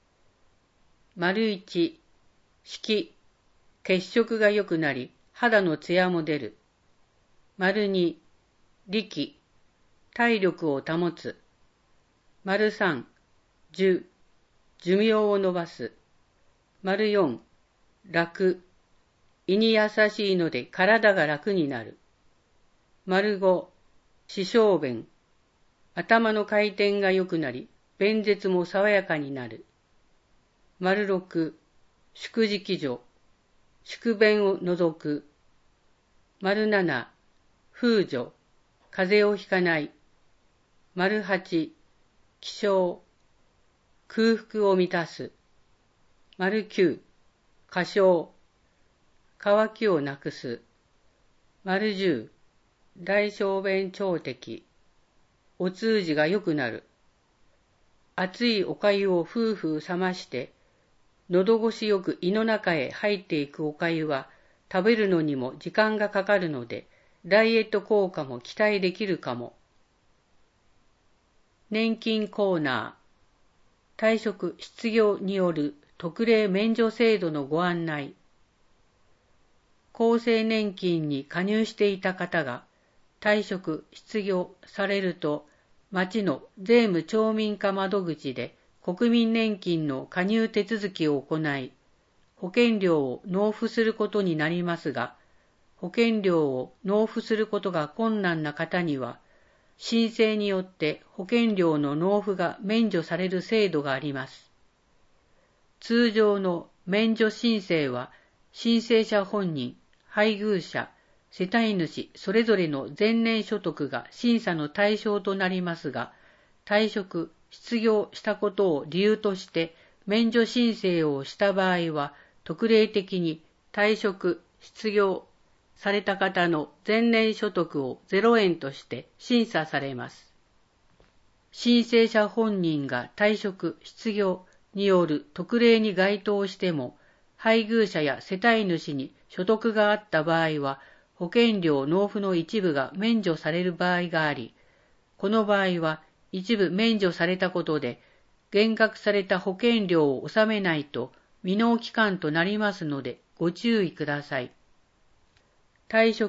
。1、色、血色が良くなり、肌のツヤも出る。2、力、体力を保つ。3、寿命を伸ばす。4、楽、胃に優しいので体が楽になる。5、視小便、頭の回転が良くなり、便舌も爽やかになる。6、宿直所、宿便を除く。7、風除、風邪をひかない。8、気象、空腹を満たす。9、過小、渇きをなくす。10、大小便調滴、お通じが良くなる。熱いおかゆをふうふう冷まして、喉越しよく胃の中へ入っていくおかゆは、食べるのにも時間がかかるので、ダイエット効果も期待できるかも。年金コーナー、退職・失業による特例免除制度のご案内。厚生年金に加入していた方が退職・失業されると、町の税務町民課窓口で国民年金の加入手続きを行い、保険料を納付することになりますが、保険料を納付することが困難な方には、申請によって保険料の納付が免除される制度があります。通常の免除申請は、申請者本人、配偶者、世帯主それぞれの前年所得が審査の対象となりますが、退職・失業したことを理由として免除申請をした場合は、特例的に退職・失業された方の前年所得を0円として審査されます。申請者本人が退職・失業による特例に該当しても、配偶者や世帯主に所得があった場合は、保険料納付の一部が免除される場合があり、この場合は一部免除されたことで、減額された保険料を納めないと未納期間となりますのでご注意ください。退職・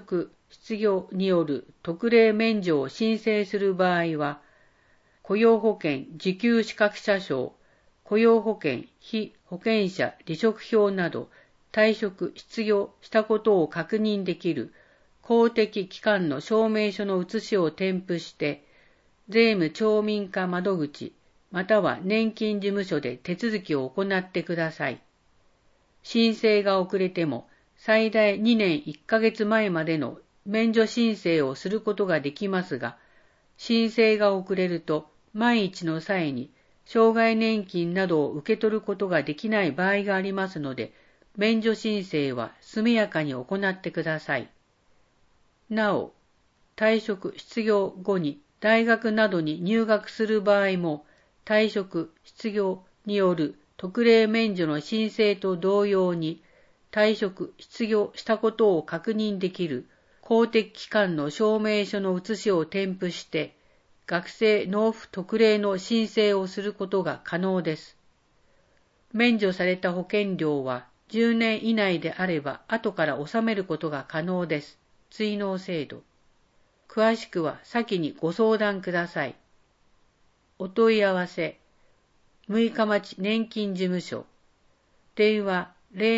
失業による特例免除を申請する場合は、雇用保険受給資格者証、雇用保険被保険者離職票など退職・失業したことを確認できる公的機関の証明書の写しを添付して、税務町民課窓口または年金事務所で手続きを行ってください。申請が遅れても最大2年1ヶ月前までの免除申請をすることができますが、申請が遅れると万一の際に障害年金などを受け取ることができない場合がありますので、免除申請は速やかに行ってください。なお、退職・失業後に大学などに入学する場合も、退職・失業による特例免除の申請と同様に、退職・失業したことを確認できる公的機関の証明書の写しを添付して、学生納付特例の申請をすることが可能です。免除された保険料は10年以内であれば後から納めることが可能です。追納制度。詳しくは先にご相談ください。お問い合わせ、六日町年金事務所。電話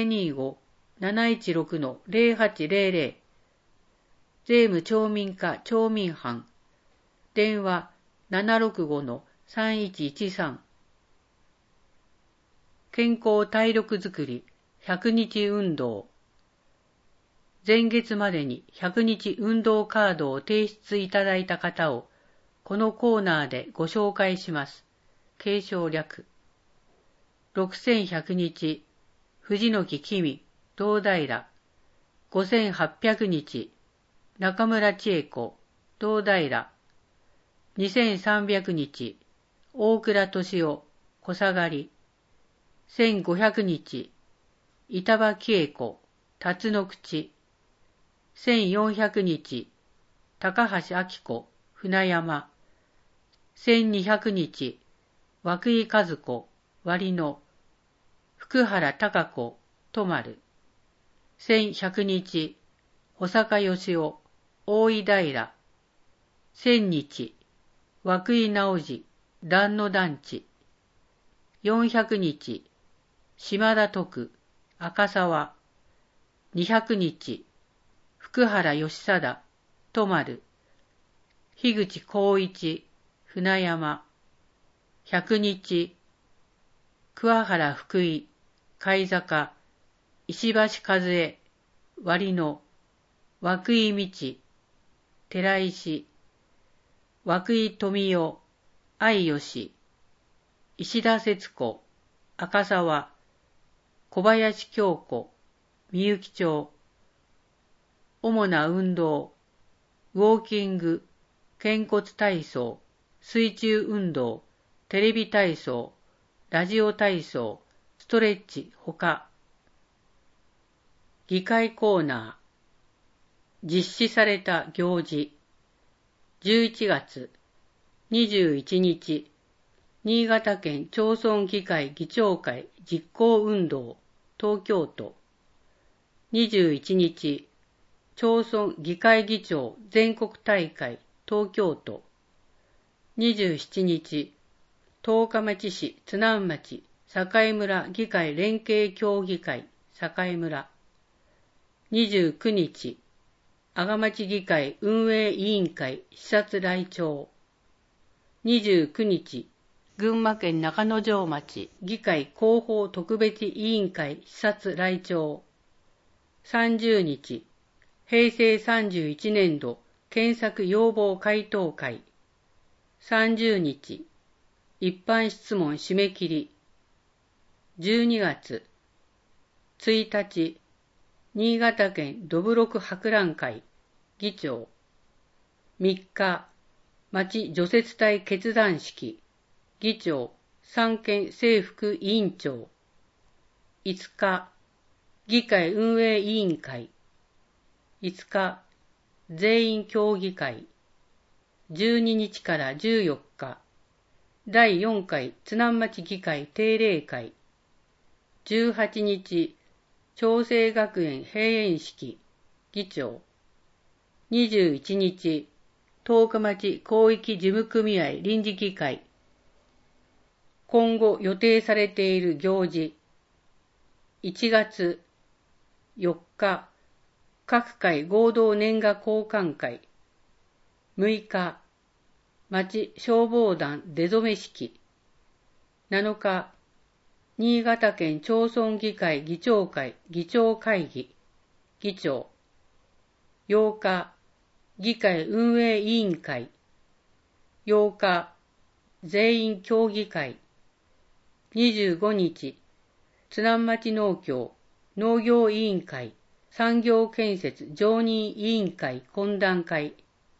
025-716-0800。税務町民課町民班。電話 765-3113。健康体力づくり100日運動。前月までに100日運動カードを提出いただいた方をこのコーナーでご紹介します。継承略。6100日、藤野木君、堂平。5800日、中村千恵子、堂平。2300日、大倉敏夫、小下がり。1500日、板場喜恵子、辰野口。1400日、高橋明子、船山。1200日、涌井和子、割野。福原孝子、泊丸。1100日、保坂義雄、大井平。1000日、涌井直次、壇野団地。400日、島田徳、赤沢。200日、福原義貞、泊丸。樋口光一、船山。100日、桑原福井、貝坂。石橋和恵、割野。涌井道、寺石。涌井富代、愛吉。石田節子、赤沢。小林京子、みゆき町。主な運動、ウォーキング、肩骨体操、水中運動、テレビ体操、ラジオ体操、ストレッチほか。議会コーナー。実施された行事。11月21日、新潟県町村議会議長会実行運動、東京都。21日、町村議会議長全国大会、東京都。27日、十日町市津南町栄村議会連携協議会、栄村。29日、阿賀町議会運営委員会視察来庁。29日、群馬県中之条町議会広報特別委員会視察来庁。30日、平成31年度検索要望回答会。30日、一般質問締め切り。12月1日、新潟県どぶろく博覧会議長。3日、町除雪隊決断式議長、三県制服委員長。5日、議会運営委員会。5日、全員協議会。12日から14日、第4回津南町議会定例会。18日、長生学園閉園式議長。 21日、十日町広域事務組合臨時議会。今後予定されている行事。1月4日、各会合同年賀交換会。6日、町消防団出初め式。7日、新潟県町村議会議長会議長会議、議長。8日、議会運営委員会。8日、全員協議会。25日、津南町農協農業委員会産業建設常任委員会懇談会。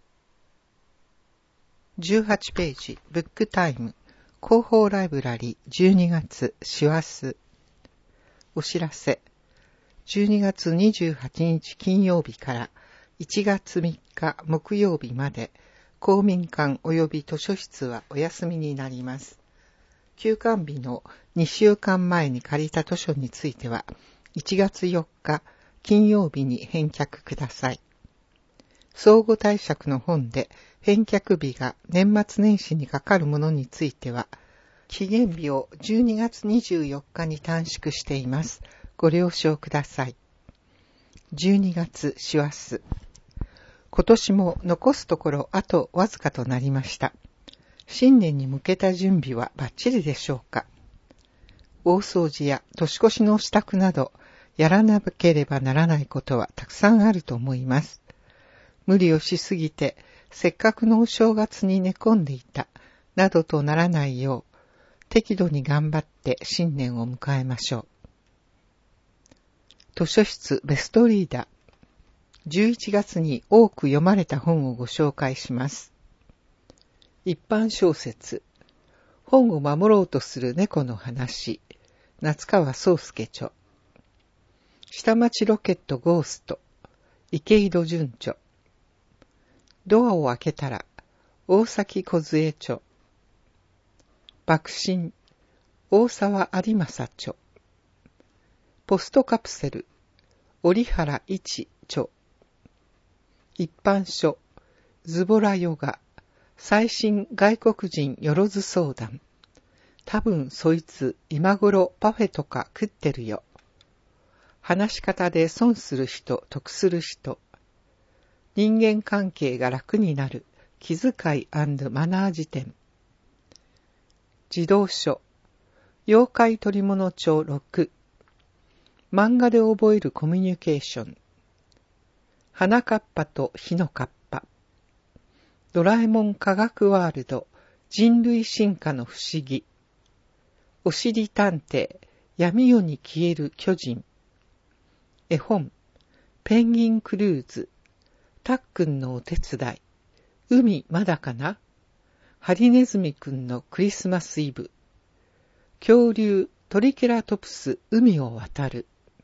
18ページ、ブックタイム、広報ライブラリー12月、師走。お知らせ。12月28日金曜日から1月3日木曜日まで、公民館及び図書室はお休みになります。休館日の2週間前に借りた図書については、1月4日金曜日に返却ください。相互貸借の本で返却日が年末年始にかかるものについては、期限日を12月24日に短縮しています。ご了承ください。12月師走。今年も残すところあとわずかとなりました。新年に向けた準備はバッチリでしょうか。大掃除や年越しの支度など、やらなければならないことはたくさんあると思います。無理をしすぎて、せっかくのお正月に寝込んでいた、などとならないよう、適度に頑張って新年を迎えましょう。図書室ベストリーダー。11月に多く読まれた本をご紹介します。一般小説。本を守ろうとする猫の話。夏川宗介著。下町ロケットゴースト。池井戸潤著。ドアを開けたら、大崎梢著。爆心。大沢有正著。ポストカプセル。折原一著。一般書。ズボラヨガ。最新外国人よろず相談。多分そいつ今頃パフェとか食ってるよ。話し方で損する人、得する人。人間関係が楽になる気遣い&マナー辞典。児童書。妖怪取物帳6。漫画で覚えるコミュニケーション。花かっぱと火のかっぱ。ドラえもん科学ワールド人類進化の不思議。おしり探偵闇夜に消える巨人。絵本ペンギンクルーズ。たっくんのお手伝い。海まだかな。ハリネズミくんのクリスマスイブ。恐竜トリケラトプス海を渡る。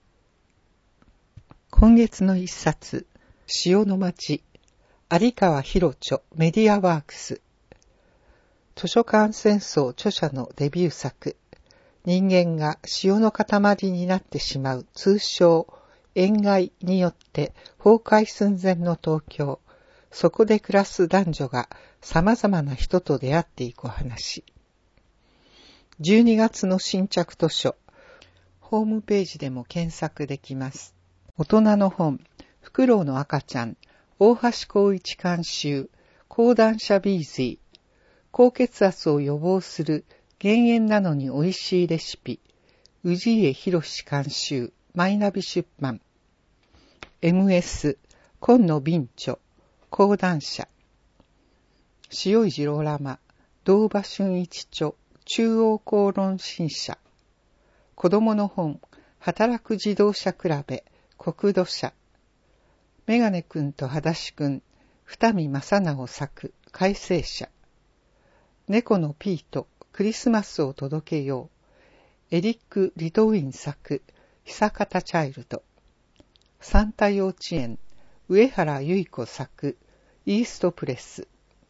今月の一冊。塩の町。有川博著メディアワークス。図書館戦争著者のデビュー作。人間が塩の塊になってしまう通称塩害によって崩壊寸前の東京。そこで暮らす男女が様々な人と出会っていくお話。12月の新着図書。ホームページでも検索できます。大人の本。フクロウの赤ちゃん。大橋光一監修。講談社ビーズィ。高血圧を予防する減塩なのに美味しいレシピ。氏家博監修。マイナビ出版。MS。今野敏著。講談社。塩井ジローラマ。堂場俊一著。中央公論新社。子供の本。働く自動車比べ。国土社。メガネくんと裸足くん。二見正直作。改正社。猫のピート。クリスマスを届けよう。エリック・リトウィン作。久方チャイルド。サンタ幼稚園。上原由子作。イーストプレス。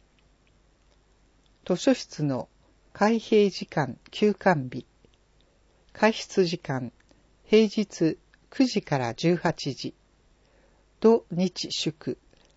図書室の開閉時間休館日。開室時間。平日9時から18時。土日祝。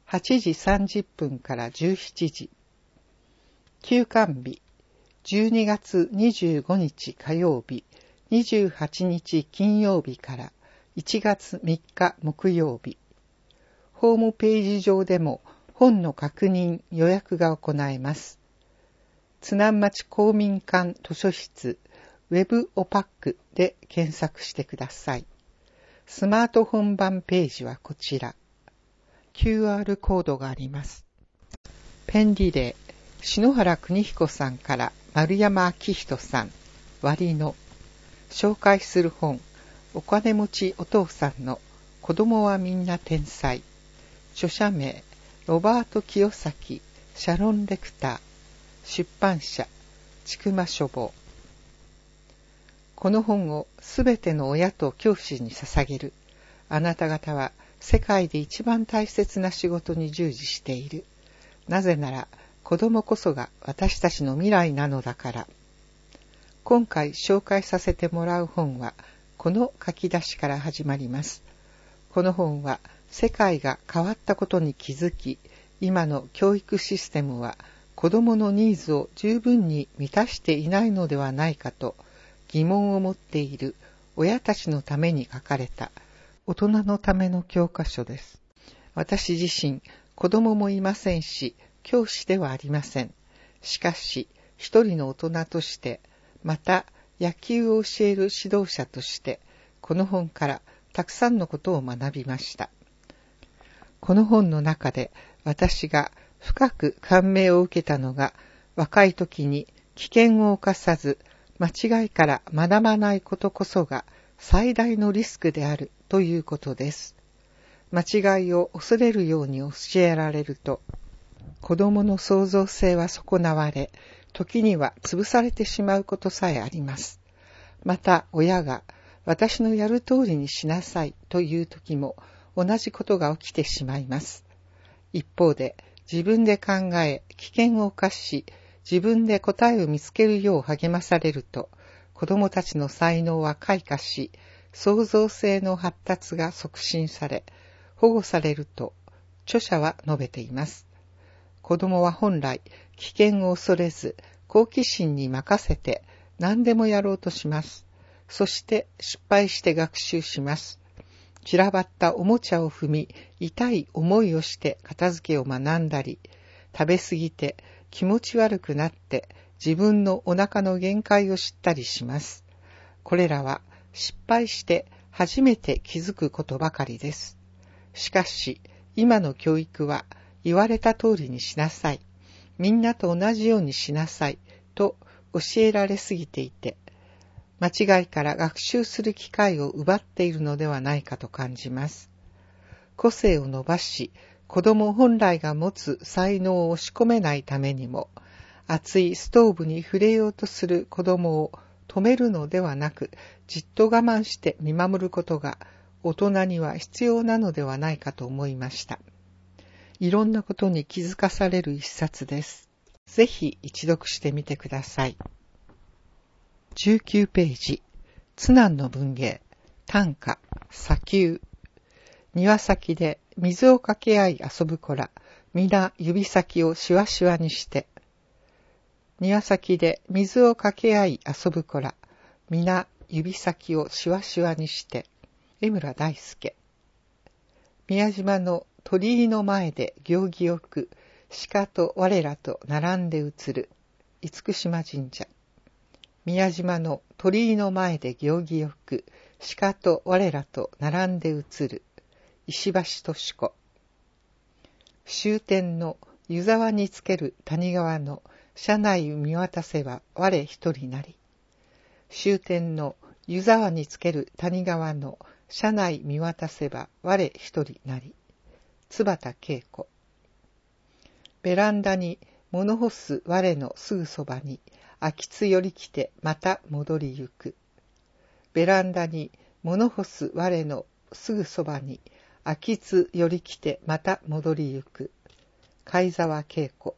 8時30分から17時。休館日、12月25日火曜日、28日金曜日から1月3日木曜日。ホームページ上でも本の確認予約が行えます。津南町公民館図書室ウェブオパックで検索してください。スマートフォン版ページはこちら。QR コードがあります。ペンリレー、篠原邦彦さんから丸山明人さん、割の紹介する本、お金持ちお父さんの子供はみんな天才。著者名、ロバート清崎、シャロン・レクター。出版社、千曲書房。この本をすべての親と教師に捧げる。あなた方は世界で一番大切な仕事に従事している。なぜなら子供こそが私たちの未来なのだから。今回紹介させてもらう本はこの書き出しから始まります。この本は世界が変わったことに気づき、今の教育システムは子供のニーズを十分に満たしていないのではないかと疑問を持っている親たちのために書かれた大人のための教科書です。私自身子供もいませんし、教師ではありません。しかし一人の大人として、また野球を教える指導者として、この本からたくさんのことを学びました。この本の中で私が深く感銘を受けたのが、若い時に危険を冒さず、間違いから学ばないことこそが最大のリスクであるということです。間違いを恐れるように教えられると、子供の創造性は損なわれ、時には潰されてしまうことさえあります。また親が私のやる通りにしなさいという時も同じことが起きてしまいます。一方で自分で考え、危険を冒し、自分で答えを見つけるよう励まされると、子供たちの才能は開花し、創造性の発達が促進され、保護されると、著者は述べています。子供は本来、危険を恐れず、好奇心に任せて何でもやろうとします。そして失敗して学習します。散らばったおもちゃを踏み、痛い思いをして片付けを学んだり、食べ過ぎて気持ち悪くなって自分のお腹の限界を知ったりします。これらは失敗して初めて気づくことばかりです。しかし、今の教育は言われた通りにしなさい、みんなと同じようにしなさいと教えられすぎていて、間違いから学習する機会を奪っているのではないかと感じます。個性を伸ばし、子供本来が持つ才能を押し込めないためにも、熱いストーブに触れようとする子供を止めるのではなく、じっと我慢して見守ることが大人には必要なのではないかと思いました。いろんなことに気づかされる一冊です。ぜひ一読してみてください。19ページ、津南の文芸、短歌、砂丘。庭先で水をかけ合い遊ぶ子ら、皆指先をしわしわにして。庭先で水をかけ合い遊ぶ子ら、皆指先をしわしわにして。江村大輔。宮島の鳥居の前で行儀よく、鹿と我らと並んで映る。厳島神社。宮島の鳥居の前で行儀よく、鹿と我らと並んで映る。石橋敏子。終点の湯沢につける谷川の車内見渡せば我一人なり。終点の湯沢につける谷川の車内見渡せば我一人なり。津畑恵子。ベランダに物干す我のすぐそばに、秋津より来てまた戻りゆく。ベランダに物干す我のすぐそばに、秋津より来てまた戻りゆく。貝沢恵子。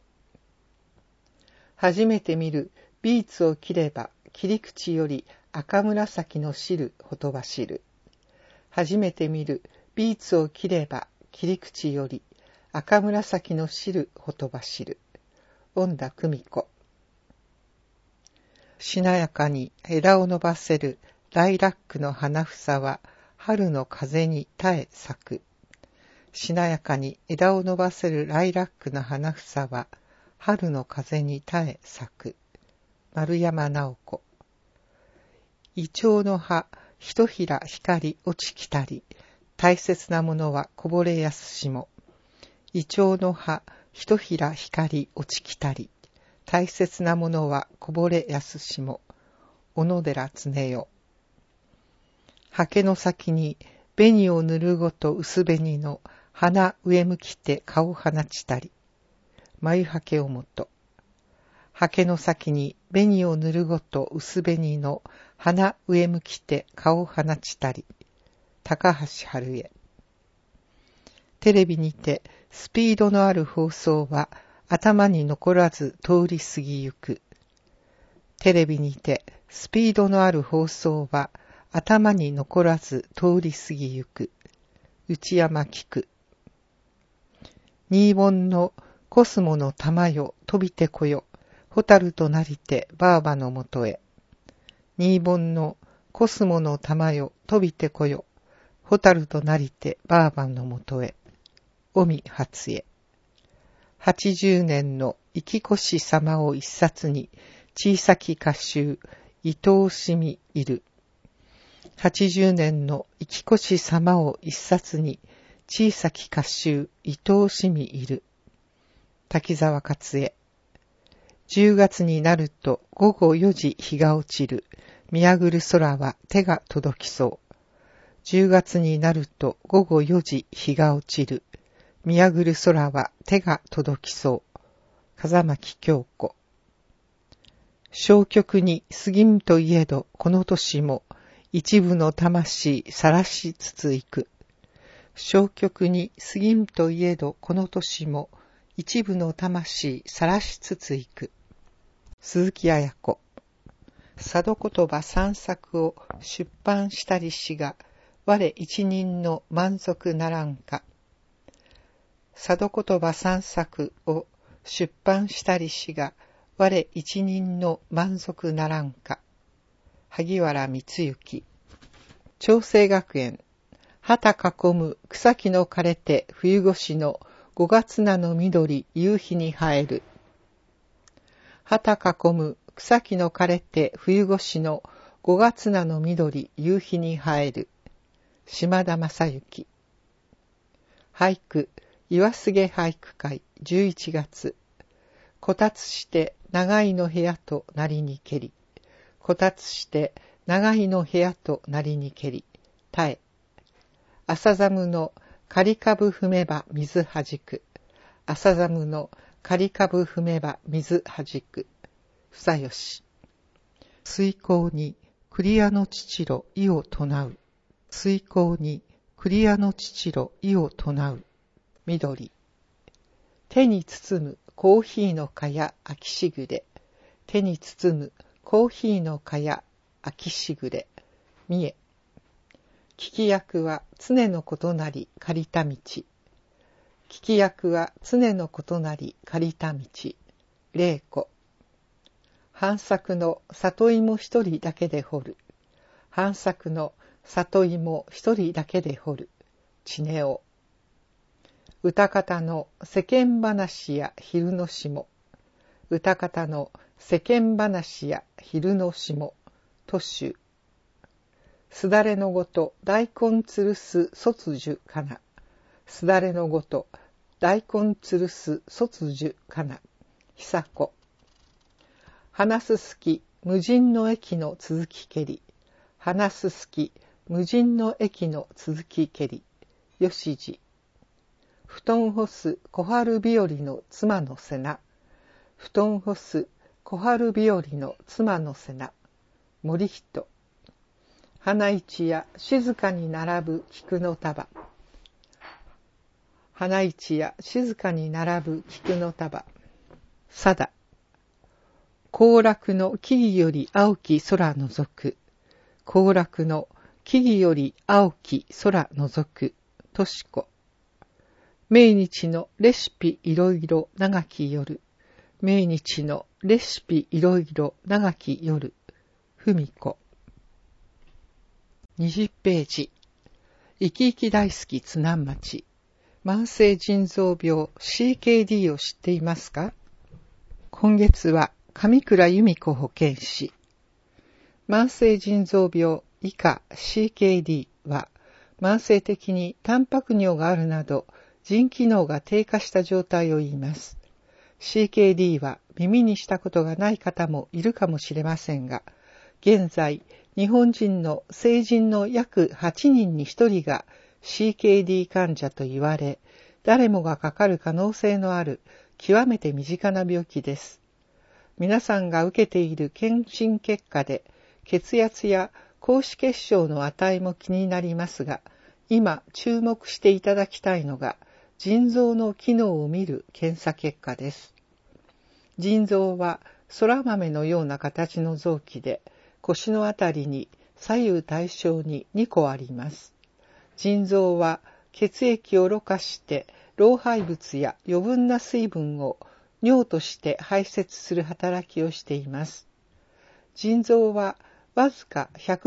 初めて見るビーツを切れば切り口より赤紫の汁ほとばしる。初めて見るビーツを切れば切り口より赤紫の汁ほとばしる。恩田久美子。しなやかに枝を伸ばせるライラックの花房は春の風に耐え咲く。しなやかに枝を伸ばせるライラックの花房は春の風に耐え咲く。丸山直子。イチョウの葉ひとひら光落ちきたり、大切なものはこぼれやすしも。イチョウの葉ひとひら光落ちきたり、大切なものはこぼれやすしも。小野寺常世。刷毛の先に紅を塗るごと薄紅の花上向きて顔放ちたり。眉刷毛をもと。刷毛の先に紅を塗るごと薄紅の花上向きて顔放ちたり。高橋春江。テレビにてスピードのある放送は頭に残らず通り過ぎゆく。テレビにてスピードのある放送は頭に残らず通り過ぎゆく。内山菊。新盆のコスモの玉よ飛びてこよ。蛍となりてばあばのもとへ。新盆のコスモの玉よ飛びてこよ。蛍となりてばあばのもとへ。尾身初江。80年の生き越し様を一冊に小さき歌集愛おしみいる。80年の生き越し様を一冊に小さき歌集愛おしみいる。滝沢勝恵。10月になると午後4時日が落ちる。見上ぐる空は手が届きそう。10月になると午後4時日が落ちる。見上ぐる空は手が届きそう。風巻京子。消極に過ぎんといえどこの年も一部の魂さらしつついく。消極に過ぎんといえどこの年も一部の魂さらしつついく。鈴木彩子。佐渡言葉三作を出版したりしが我一人の満足ならんか。佐渡言葉三作を出版したりしが我一人の満足ならんか。萩原光之。長生学園。旗囲む草木の枯れて冬越しの5月菜の緑夕日に映える。旗囲む草木の枯れて冬越しの5月菜の緑夕日に映える。島田正幸。俳句岩菅俳句会11月。こたつして長いの部屋となりにけり。こたつして長いの部屋となりにけり。たえ。朝寒の刈株踏めば水はじく。朝寒の刈株踏めば水はじく。房吉。水耕に栗屋の父ろ意を唱う。水耕に栗屋の父ろ意を唱う。緑。手に包むコーヒーのかや秋しぐれ。手に包むコーヒーのかや秋しぐれ。三重。聞き役は常のことなり借りた道。聞き役は常のことなり借りた道。玲子。半作の里芋一人だけで掘る。半作の里芋一人だけで掘る。ちねお。歌方の世間話や昼の霜。歌方の世間話や昼の霜。都州。すだれのごと大根吊るす卒樹かな。すだれのごと大根吊るす卒樹かな。久子。花すすき無人の駅の続きけり。花すすき無人の駅の続きけり。吉次。布団干す小春日和の妻の瀬名。布団干す小春日和の妻の瀬名。森人。花市や静かに並ぶ菊の束。花市や静かに並ぶ菊の束。さだ。行楽の木々より青き空のぞく。行楽の木々より青き空のぞく。としこ。 命日のレシピいろいろ長き夜。命日のレシピいろいろ長き夜。ふみこ。20ページ。生き生き大好き津南町。慢性腎臓病 CKD を知っていますか？今月は上倉由美子保健師。慢性腎臓病以下 CKD は慢性的にタンパク尿があるなど腎機能が低下した状態を言います。CKD は耳にしたことがない方もいるかもしれませんが、現在日本人の成人の約8人に1人が CKD 患者と言われ、誰もがかかる可能性のある極めて身近な病気です。皆さんが受けている検診結果で、血圧や高脂血症の値も気になりますが、今注目していただきたいのが、腎臓の機能を見る検査結果です。腎臓は空豆のような形の臓器で、腰のあたりに左右対称に2個あります。腎臓は血液をろ過して老廃物や余分な水分を尿として排泄する働きをしています。腎臓はわずか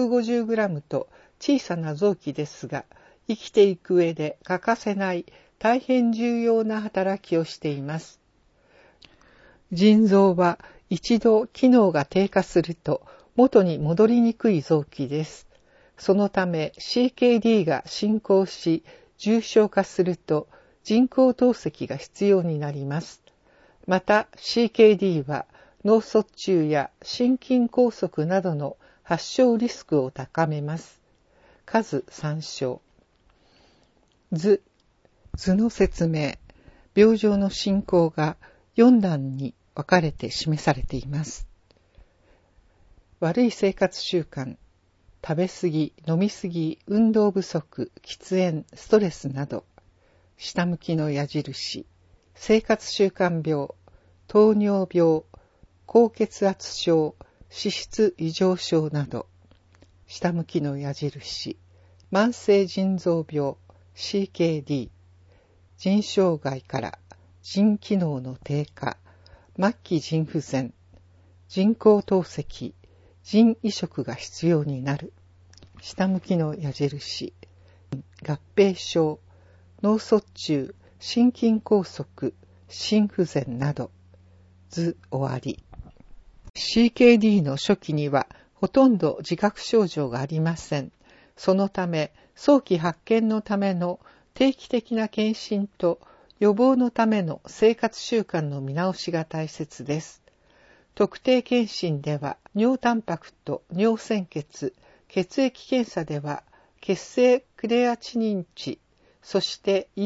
150g と小さな臓器ですが、生きていく上で欠かせない大変重要な働きをしています。腎臓は一度機能が低下すると元に戻りにくい臓器です。そのため CKD が進行し重症化すると人工透析が必要になります。また CKD は脳卒中や心筋梗塞などの発症リスクを高めます。数参照。図の説明。病状の進行が4段に分かれて示されています。悪い生活習慣、食べ過ぎ、飲み過ぎ、運動不足、喫煙、ストレスなど、下向きの矢印、生活習慣病、糖尿病、高血圧症、脂質異常症など、下向きの矢印、慢性腎臓病、CKD、腎障害から腎機能の低下、末期腎不全、人工透析、腎移植が必要になる。下向きの矢印、合併症、脳卒中、心筋梗塞、心不全など。図終わり。CKD の初期にはほとんど自覚症状がありません。そのため、早期発見のための定期的な検診と予防のための生活習慣の見直しが大切です。特定検診では尿タンパクと尿鮮血、血液検査では血清クレアチニン値、そして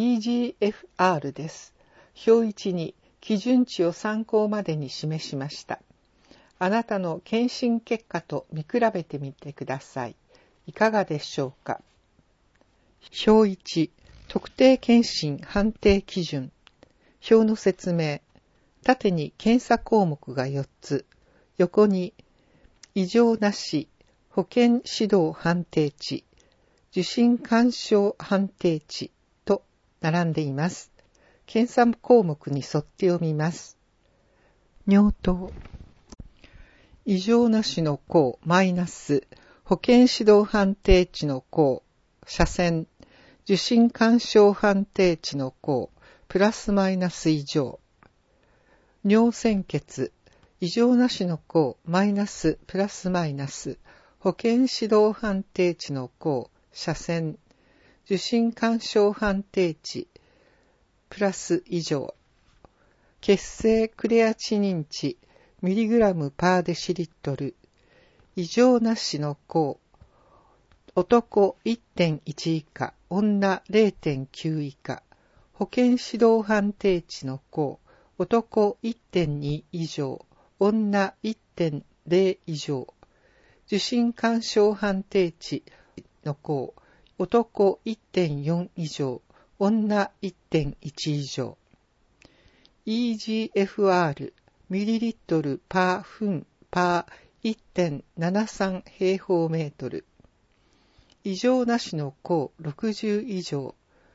EGFR です。表1に基準値を参考までに示しました。あなたの検診結果と見比べてみてください。いかがでしょうか。表1、特定検診判定基準。表の説明。縦に検査項目が4つ、横に異常なし、保健指導判定値、受診勧奨判定値と並んでいます。検査項目に沿って読みます。尿糖。異常なしの項マイナス、保健指導判定値の項、斜線、受診勧奨判定値の項、プラスマイナス以上。尿鮮血、異常なしの項マイナスプラスマイナス、保健指導判定値の項、斜線、受診勧奨判定値、プラス以上。血清クレアチニン値、ミリグラムパーデシリットル、異常なしの項、男 1.1 以下、女 0.9 以下、保健指導判定値の項、男 1.2 以上、女 1.0 以上、受診勧奨判定値の項、男 1.4 以上、女 1.1 以上。EGFR ミリリットルパー分パー 1.73 平方メートル。異常なしの項60以上、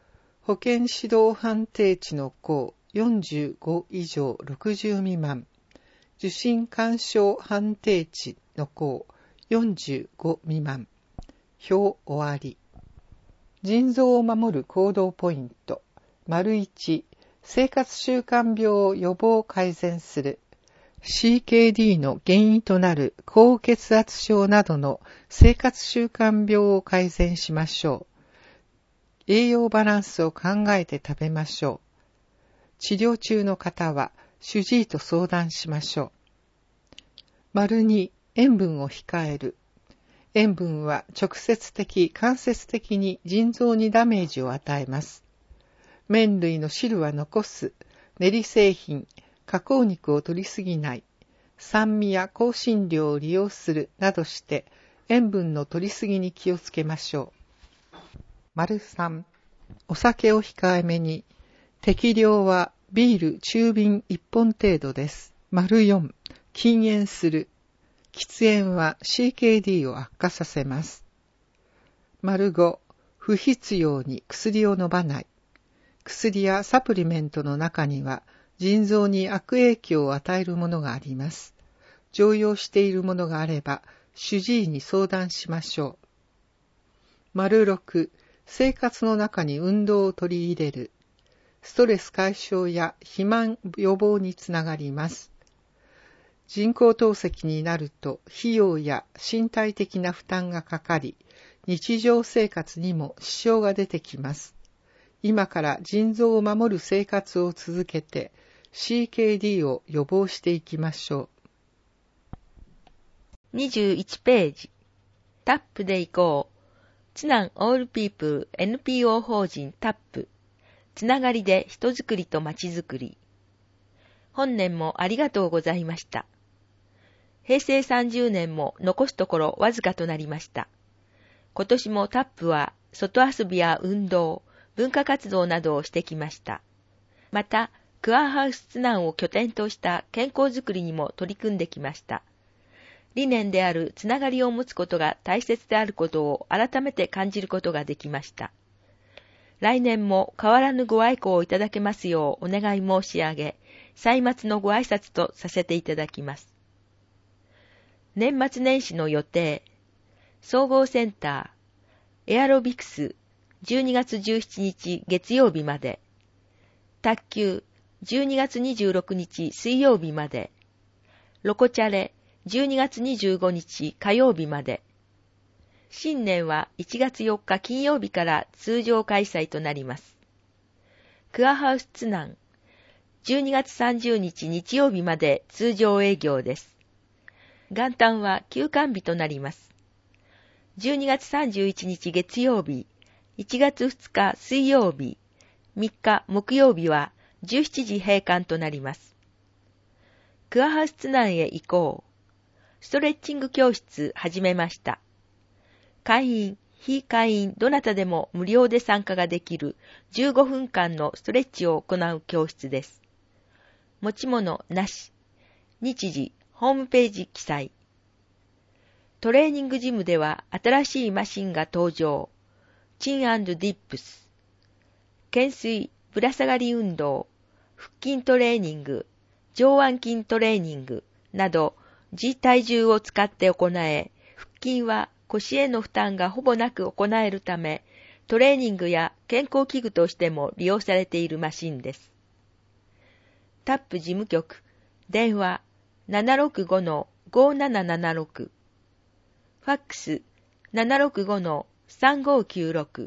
保健指導判定値の項45以上60未満、受診干渉判定値の項45未満。表終わり。腎臓を守る行動ポイント。1、生活習慣病を予防改善する。CKD の原因となる高血圧症などの生活習慣病を改善しましょう。栄養バランスを考えて食べましょう。治療中の方は主治医と相談しましょう。2、塩分を控える。塩分は直接的、間接的に腎臓にダメージを与えます。麺類の汁は残す、練り製品、加工肉を摂りすぎない、酸味や香辛料を利用するなどして塩分の摂りすぎに気をつけましょう。3、お酒を控えめに、適量はビール中瓶1本程度です。4、禁煙する。喫煙は CKD を悪化させます。5、不必要に薬を飲まない。薬やサプリメントの中には腎臓に悪影響を与えるものがあります。常用しているものがあれば主治医に相談しましょう。6、生活の中に運動を取り入れる。ストレス解消や肥満予防につながります。人工透析になると費用や身体的な負担がかかり、日常生活にも支障が出てきます。今から腎臓を守る生活を続けて CKD を予防していきましょう。21ページ。タップで行こう。津南オールピープル NPO 法人タップ。つながりで人づくりとまちづくり。本年もありがとうございました。平成30年も残すところわずかとなりました。今年もタップは外遊びや運動、文化活動などをしてきました。また、クアハウス津南を拠点とした健康づくりにも取り組んできました。理念であるつながりを持つことが大切であることを改めて感じることができました。来年も変わらぬご愛顧をいただけますようお願い申し上げ、歳末のご挨拶とさせていただきます。年末年始の予定、総合センター、エアロビクス、12月17日月曜日まで、卓球、12月26日水曜日まで、ロコチャレ、12月25日火曜日まで、新年は1月4日金曜日から通常開催となります。クアハウス津南、12月30日日曜日まで通常営業です。元旦は休館日となります。12月31日月曜日、1月2日水曜日、3日木曜日は17時閉館となります。クアハウス津南へ行こう。ストレッチング教室始めました。会員、非会員どなたでも無料で参加ができる15分間のストレッチを行う教室です。持ち物なし。日時、ホームページ記載。トレーニングジムでは新しいマシンが登場。チン&ディップス。懸垂、ぶら下がり運動、腹筋トレーニング、上腕筋トレーニングなど、自体重を使って行え、腹筋は腰への負担がほぼなく行えるため、トレーニングや健康器具としても利用されているマシンです。タップ事務局、電話 765-5776、ファックス 765-3596、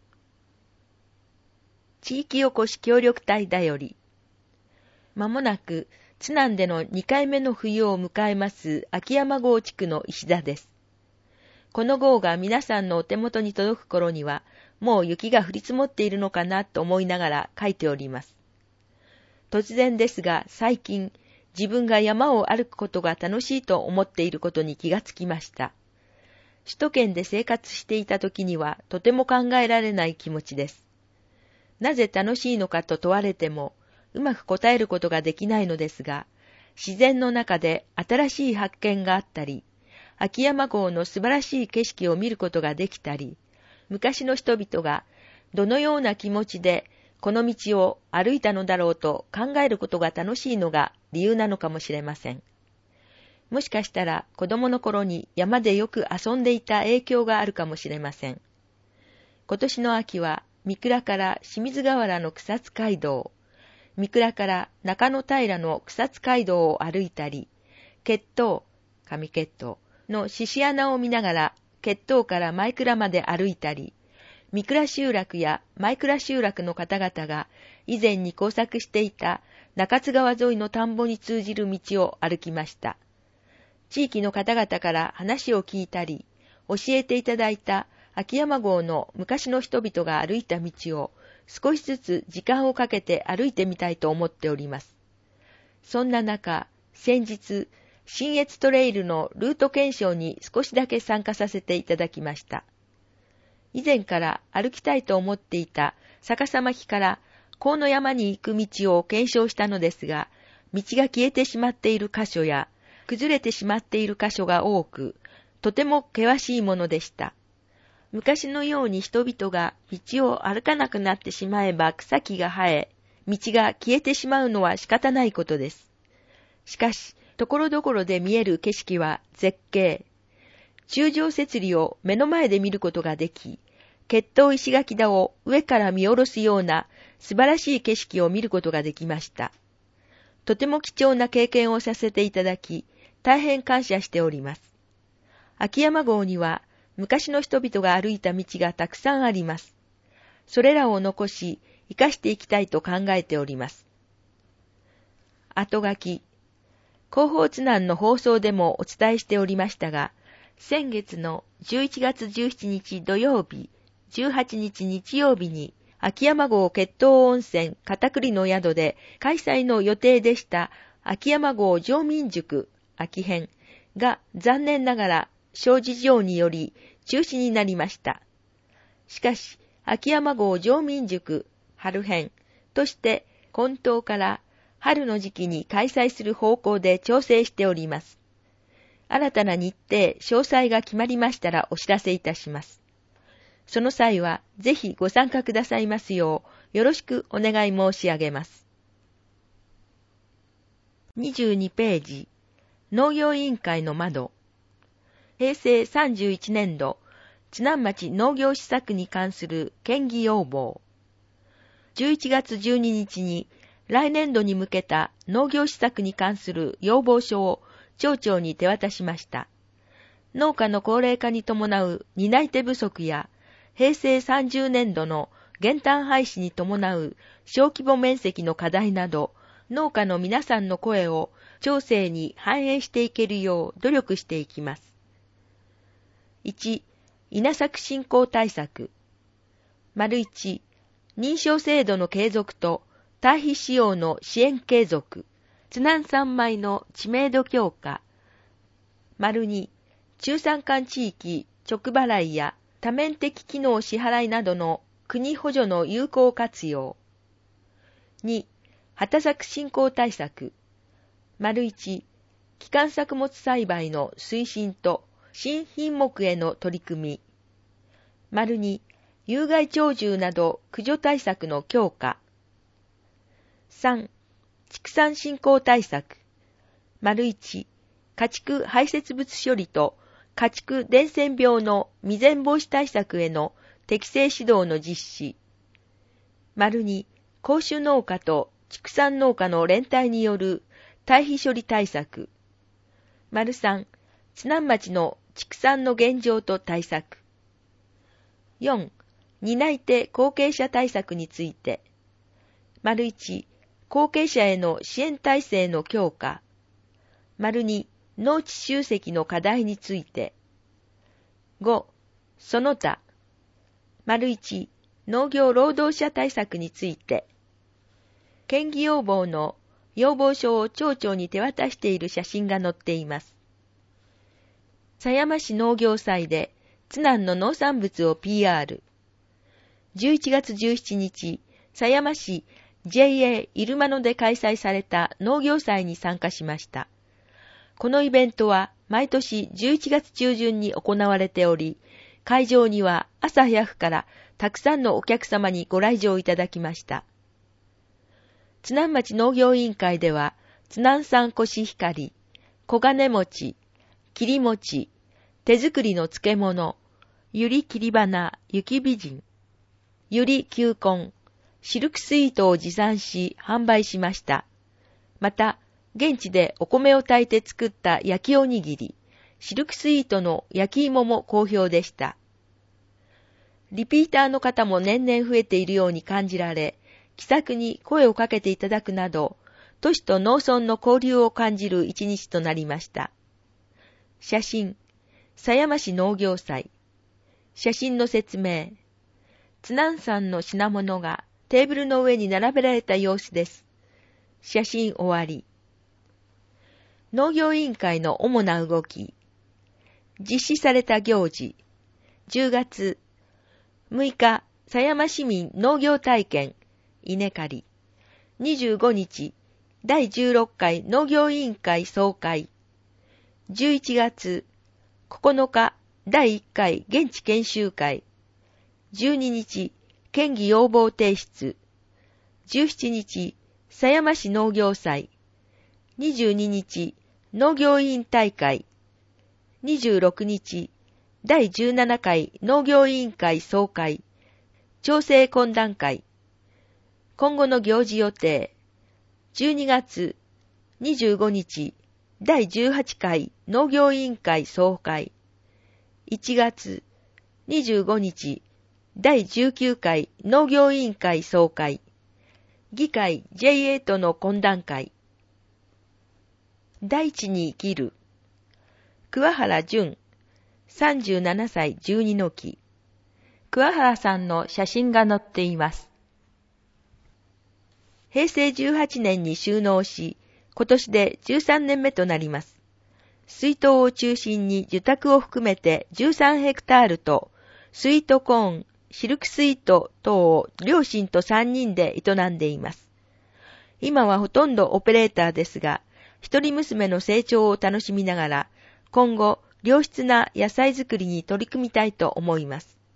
地域おこし協力隊だより、まもなく津南での2回目の冬を迎えます秋山郷地区の石田です。この号が皆さんのお手元に届く頃には、もう雪が降り積もっているのかなと思いながら書いております。突然ですが、最近、自分が山を歩くことが楽しいと思っていることに気がつきました。首都圏で生活していた時には、とても考えられない気持ちです。なぜ楽しいのかと問われても、うまく答えることができないのですが、自然の中で新しい発見があったり、秋山郷の素晴らしい景色を見ることができたり、昔の人々がどのような気持ちでこの道を歩いたのだろうと考えることが楽しいのが理由なのかもしれません。もしかしたら子供の頃に山でよく遊んでいた影響があるかもしれません。今年の秋は三倉から清水河原の草津街道、三倉から中野平の草津街道を歩いたり、上血頭の獅子穴を見ながら血頭から前倉まで歩いたり、三倉集落や前倉集落の方々が以前に工作していた中津川沿いの田んぼに通じる道を歩きました。地域の方々から話を聞いたり、教えていただいた秋山郷の昔の人々が歩いた道を少しずつ時間をかけて歩いてみたいと思っております。そんな中、先日、信越トレイルのルート検証に少しだけ参加させていただきました。以前から歩きたいと思っていた逆さ巻から河野山に行く道を検証したのですが、道が消えてしまっている箇所や崩れてしまっている箇所が多く、とても険しいものでした。昔のように人々が道を歩かなくなってしまえば草木が生え、道が消えてしまうのは仕方ないことです。しかし、ところどころで見える景色は絶景。柱状節理を目の前で見ることができ、血頭石垣田を上から見下ろすような素晴らしい景色を見ることができました。とても貴重な経験をさせていただき、大変感謝しております。秋山郷には昔の人々が歩いた道がたくさんあります。それらを残し、生かしていきたいと考えております。後書き。広報津南の放送でもお伝えしておりましたが、先月の11月17日土曜日、18日日曜日に、秋山郷血頭温泉片栗の宿で開催の予定でした秋山郷常民塾秋編が残念ながら諸事情により中止になりました。しかし、秋山郷常民塾春編として今冬から春の時期に開催する方向で調整しております。新たな日程、詳細が決まりましたらお知らせいたします。その際はぜひご参加くださいますようよろしくお願い申し上げます。22ページ、農業委員会の窓。平成31年度、津南町農業施策に関する県議要望。11月12日に来年度に向けた農業施策に関する要望書を町長に手渡しました。農家の高齢化に伴う担い手不足や、平成30年度の減反廃止に伴う小規模面積の課題など、農家の皆さんの声を町政に反映していけるよう努力していきます。1、稲作振興対策。1、認証制度の継続と堆肥使用の支援継続。津南産米の知名度強化。2、中山間地域直払いや多面的機能支払いなどの国補助の有効活用。2、畑作振興対策。1、基幹作物栽培の推進と新品目への取り組み。2、有害鳥獣など駆除対策の強化。3、畜産振興対策。1、家畜排泄物処理と家畜伝染病の未然防止対策への適正指導の実施。2、公衆農家と畜産農家の連帯による堆肥処理対策。3、津南町の畜産の現状と対策。4、担い手後継者対策について。1、後継者への支援体制の強化。2、農地集積の課題について。5、その他。1、農業労働者対策について。県議要望の要望書を町長に手渡している写真が載っています。狭山市農業祭で津南の農産物を PR。11月17日、狭山市 JA 入間野で開催された農業祭に参加しました。このイベントは毎年11月中旬に行われており、会場には朝早くからたくさんのお客様にご来場いただきました。津南町農業委員会では、津南産コシヒカリ、黄金餅、切り餅、手作りの漬物、ゆり切り花、雪美人、ゆり球根、シルクスイートを持参し販売しました。また、現地でお米を炊いて作った焼きおにぎり、シルクスイートの焼き芋も好評でした。リピーターの方も年々増えているように感じられ、気さくに声をかけていただくなど、都市と農村の交流を感じる一日となりました。写真、狭山市農業祭。写真の説明。津南産の品物がテーブルの上に並べられた様子です。写真終わり。農業委員会の主な動き。実施された行事。10月6日、狭山市民農業体験、稲刈り。25日、第16回農業委員会総会。11月9日、第1回現地研修会。12日、県議要望提出。17日、狭山市農業祭。22日、農業委員大会。26日、第17回農業委員会総会。調整懇談会。今後の行事予定。12月25日、第18回農業委員会総会。1月25日、第19回農業委員会総会。議会 J8 の懇談会。大地に生きる。桑原淳、37歳12の期。桑原さんの写真が載っています。平成18年に就農し、今年で13年目となります。水筒を中心に受託を含めて13ヘクタールと、スイートコーン、シルクスイート等を両親と3人で営んでいます。今はほとんどオペレーターですが、一人娘の成長を楽しみながら、今後、良質な野菜作りに取り組みたいと思います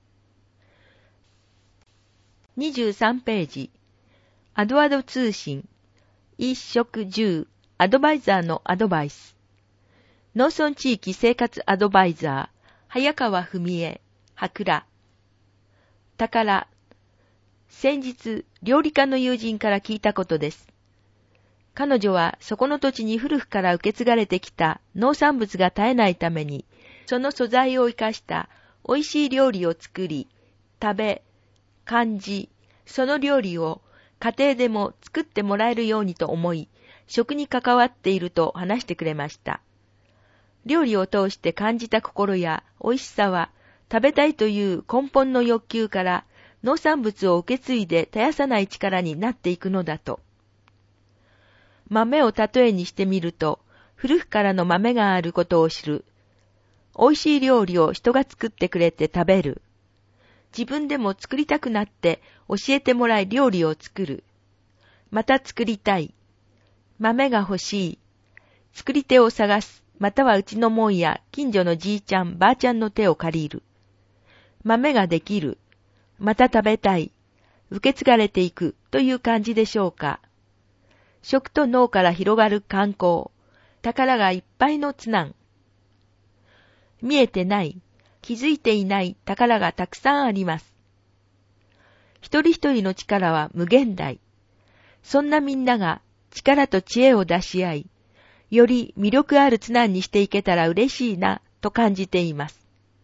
。23ページ。アドアド通信。衣食住アドバイザーのアドバイス。農村地域生活アドバイザー、早川文江、桜。宝。先日、料理家の友人から聞いたことです。彼女はそこの土地に古くから受け継がれてきた農産物が絶えないために、その素材を生かした美味しい料理を作り、食べ、感じ、その料理を家庭でも作ってもらえるようにと思い、食に関わっていると話してくれました。料理を通して感じた心や美味しさは、食べたいという根本の欲求から農産物を受け継いで絶やさない力になっていくのだと。豆を例えにしてみると、古くからの豆があることを知る。美味しい料理を人が作ってくれて食べる。自分でも作りたくなって教えてもらい料理を作る。また作りたい。豆が欲しい。作り手を探す。またはうちのもんや近所のじいちゃんばあちゃんの手を借りる。豆ができる。また食べたい。受け継がれていくという感じでしょうか。食と農から広がる観光。宝がいっぱいの津南。見えてない、気づいていない宝がたくさんあります。一人一人の力は無限大。そんなみんなが力と知恵を出し合い、より魅力ある津南にしていけたら嬉しいなと感じています。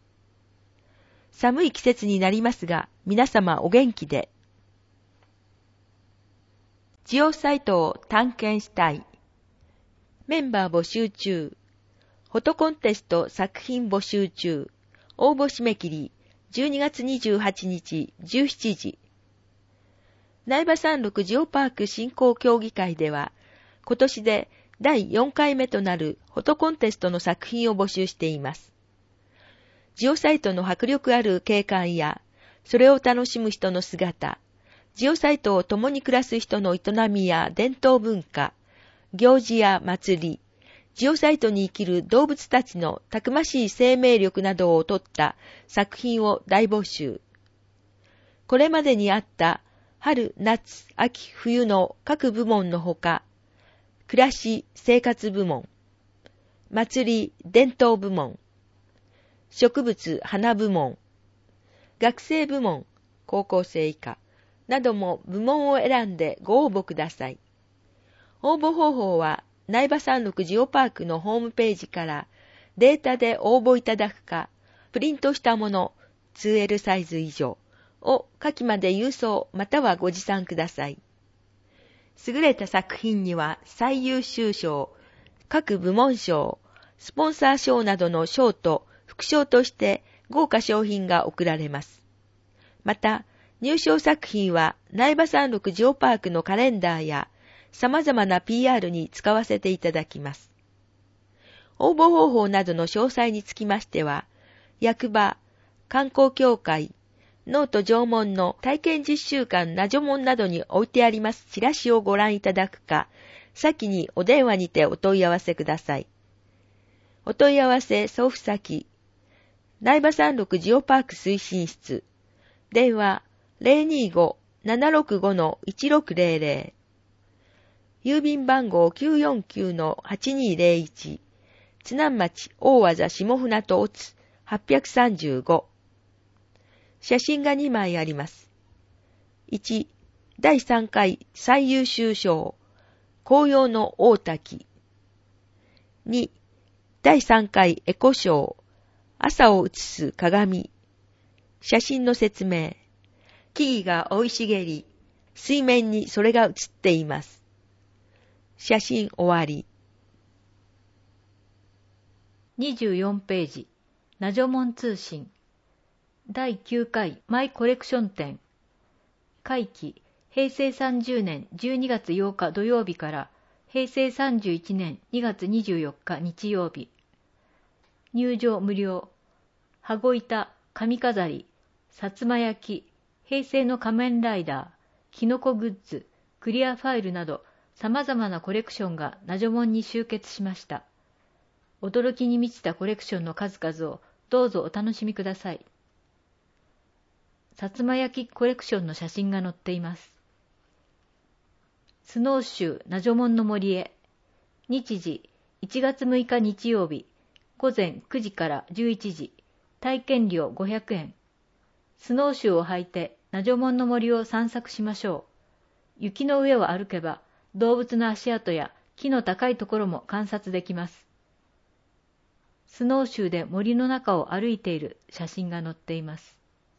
寒い季節になりますが、皆様お元気で。ジオサイトを探検したい。メンバー募集中。フォトコンテスト作品募集中。応募締め切り12月28日17時。苗場山麓ジオパーク振興協議会では、今年で第4回目となるフォトコンテストの作品を募集しています。ジオサイトの迫力ある景観や、それを楽しむ人の姿、ジオサイトを共に暮らす人の営みや伝統文化、行事や祭り、ジオサイトに生きる動物たちのたくましい生命力などをとった作品を大募集。 これまでにあった春、夏、秋、冬の各部門のほか、暮らし、生活部門、祭り、伝統部門、植物、花部門、学生部門、高校生以下なども部門を選んでご応募ください。応募方法は苗場山麓ジオパークのホームページからデータで応募いただくか、プリントしたもの 2L サイズ以上を下記まで郵送またはご持参ください。優れた作品には最優秀賞、各部門賞、スポンサー賞などの賞と副賞として豪華賞品が贈られます。また、入賞作品は苗場山麓ジオパークのカレンダーや様々な PR に使わせていただきます。応募方法などの詳細につきましては、役場、観光協会、ノート縄文の体験実習館ナジョモンなどに置いてありますチラシをご覧いただくか、先にお電話にてお問い合わせください。お問い合わせ送付先、苗場山麓ジオパーク推進室、電話 025-765-1600、郵便番号 949-8201、津南町大和座下船と乙835。写真が2枚あります。1、第3回最優秀賞、紅葉の大滝。2、第3回エコ賞、朝を映す鏡。写真の説明。木々が生い茂り、水面にそれが映っています。写真終わり。 24ページ、ナジョモン通信。第9回マイコレクション展。会期、平成30年12月8日土曜日から平成31年2月24日日曜日。入場無料。羽子板、髪飾り、薩摩焼、平成の仮面ライダー、キノコグッズ、クリアファイルなど様々なコレクションがナジョモンに集結しました。驚きに満ちたコレクションの数々をどうぞお楽しみください。薩摩焼コレクションの写真が載っています。スノーシューナジョモンの森へ。日時1月6日日曜日、午前9時から11時、体験料500円。スノーシューを履いてナジョモンの森を散策しましょう。雪の上を歩けば動物の足跡や木の高いところも観察できます。スノーシューで森の中を歩いている写真が載っています。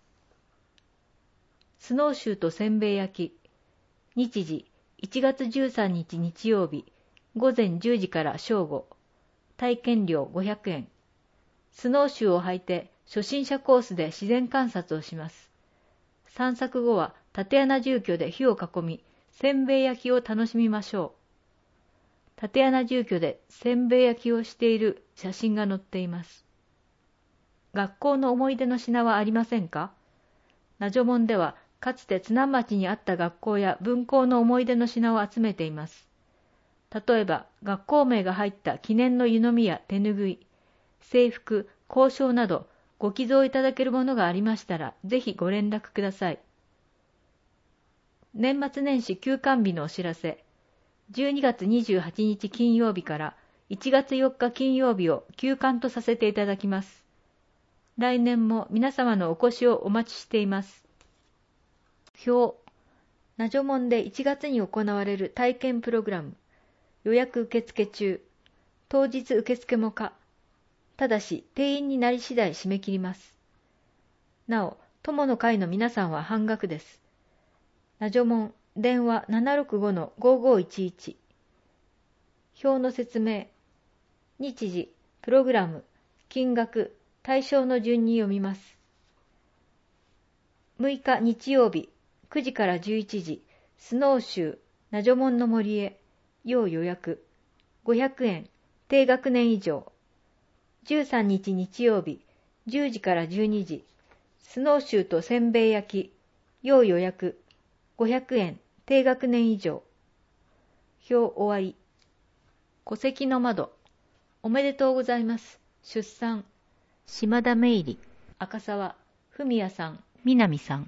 スノーシューとせんべい焼き。日時1月13日日曜日、午前10時から正午。体験料500円。スノーシューを履いて初心者コースで自然観察をします。散策後は竪穴住居で火を囲み、せんべい焼きを楽しみましょう。竪穴住居でせんべい焼きをしている写真が載っています。学校の思い出の品はありませんか？ナジョモンではかつて津南町にあった学校や分校の思い出の品を集めています。例えば学校名が入った記念の湯飲みや手ぬぐい、制服、校章などご寄贈いただけるものがありましたらぜひご連絡ください。年末年始休館日のお知らせ。12月28日金曜日から1月4日金曜日を休館とさせていただきます。来年も皆様のお越しをお待ちしています。表。ナジョモンで1月に行われる体験プログラム。予約受付中。当日受付も可。ただし定員になり次第締め切ります。なお、友の会の皆さんは半額です。ナジョモン、電話 765-5511。表の説明。日時、プログラム、金額、対象の順に読みます。6日日曜日、9時から11時、スノーシュー、ナジョモンの森へ、要予約、500円、低学年以上。13日日曜日、10時から12時、スノーシューとせんべい焼き、要予約、500円、低学年以上。表終わり。戸籍の窓。おめでとうございます。出産。島田芽衣里、赤沢、文也さん、南さん。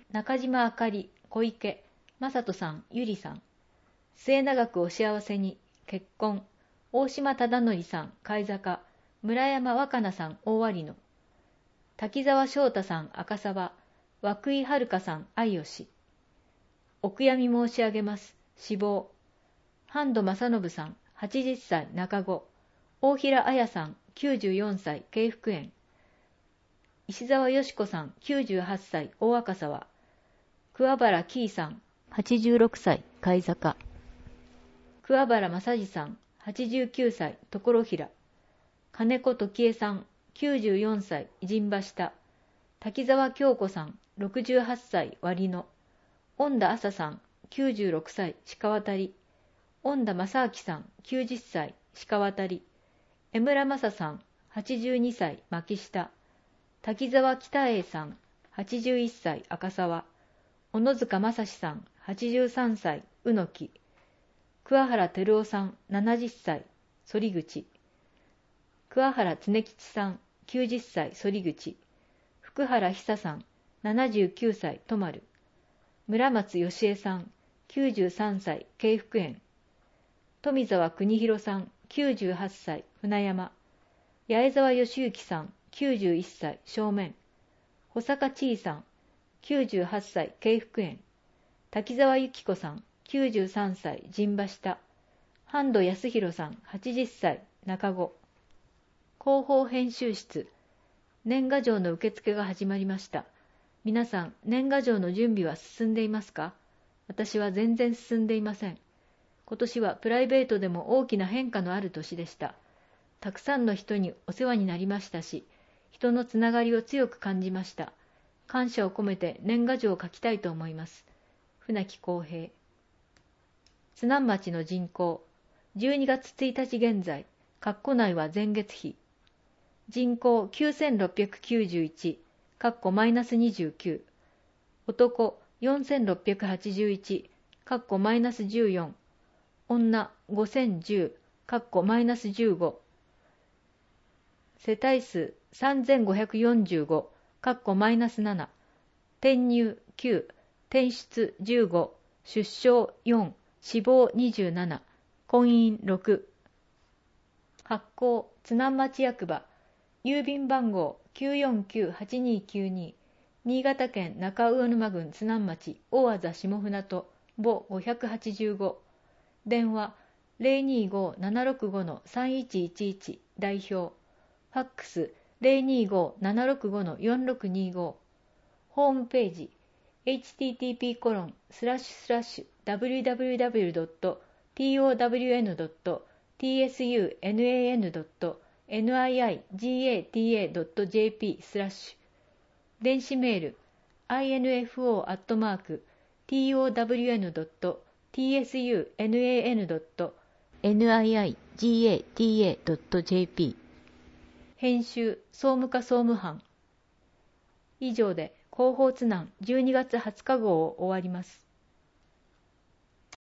中島あかり、小池、正人さん、ゆりさん。末永くお幸せに、結婚。大島忠則さん、貝坂。村山若菜さん、大有野。滝沢翔太さん、赤沢。涌井遥さん、相吉。お悔やみ申し上げます。死亡。半戸正信さん、80歳、中子。大平彩さん、94歳、京福園。石沢よし子さん、98歳、大赤沢。桑原紀伊さん、86歳、貝坂。桑原正治さん、89歳、所平。金子時恵さん、94歳、陣馬下。滝沢京子さん、68歳、割野。恩田麻さん、96歳、鹿渡り。恩田正明さん、90歳、鹿渡り。江村正さん、82歳、牧下。滝沢北栄さん、81歳、赤沢。小野塚正史さん、83歳、宇野木。桑原照夫さん、70歳、反口。桑原常吉さん、90歳、反口。福原久さん、79歳、泊丸。村松義恵さん、93歳、京福園。富沢国広さん、98歳、船山。八重沢義行さん、91歳、正面。保坂千恵さん、98歳、京福園。滝沢由紀子さん、93歳、陣馬下。半戸康弘さん、80歳、中子。広報編集室。年賀状の受付が始まりました。皆さん、年賀状の準備は進んでいますか？私は全然進んでいません。今年はプライベートでも大きな変化のある年でした。たくさんの人にお世話になりましたし、人のつながりを強く感じました。感謝を込めて年賀状を書きたいと思います。船木公平。津南町の人口。12月1日現在、括弧内は前月比。人口9691、括弧マイナス29。男4681、括弧マイナス14。女5010、括弧マイナス15。世帯数3545、括弧マイナス7。転入9、転出15、出生4、死亡27、婚姻6。発行津南町役場。郵便番号 949-8292 新潟県中魚沼郡津南町大字下船戸母585。電話 025-765-3111 代表。ファックス 025-765-4625。ホームページ http://www.town.tsunan.niigata.jp/ 電子メール info@town.tsunan.niigata.jp 編集総務課総務班。以上で広報津南12月20日号を終わります。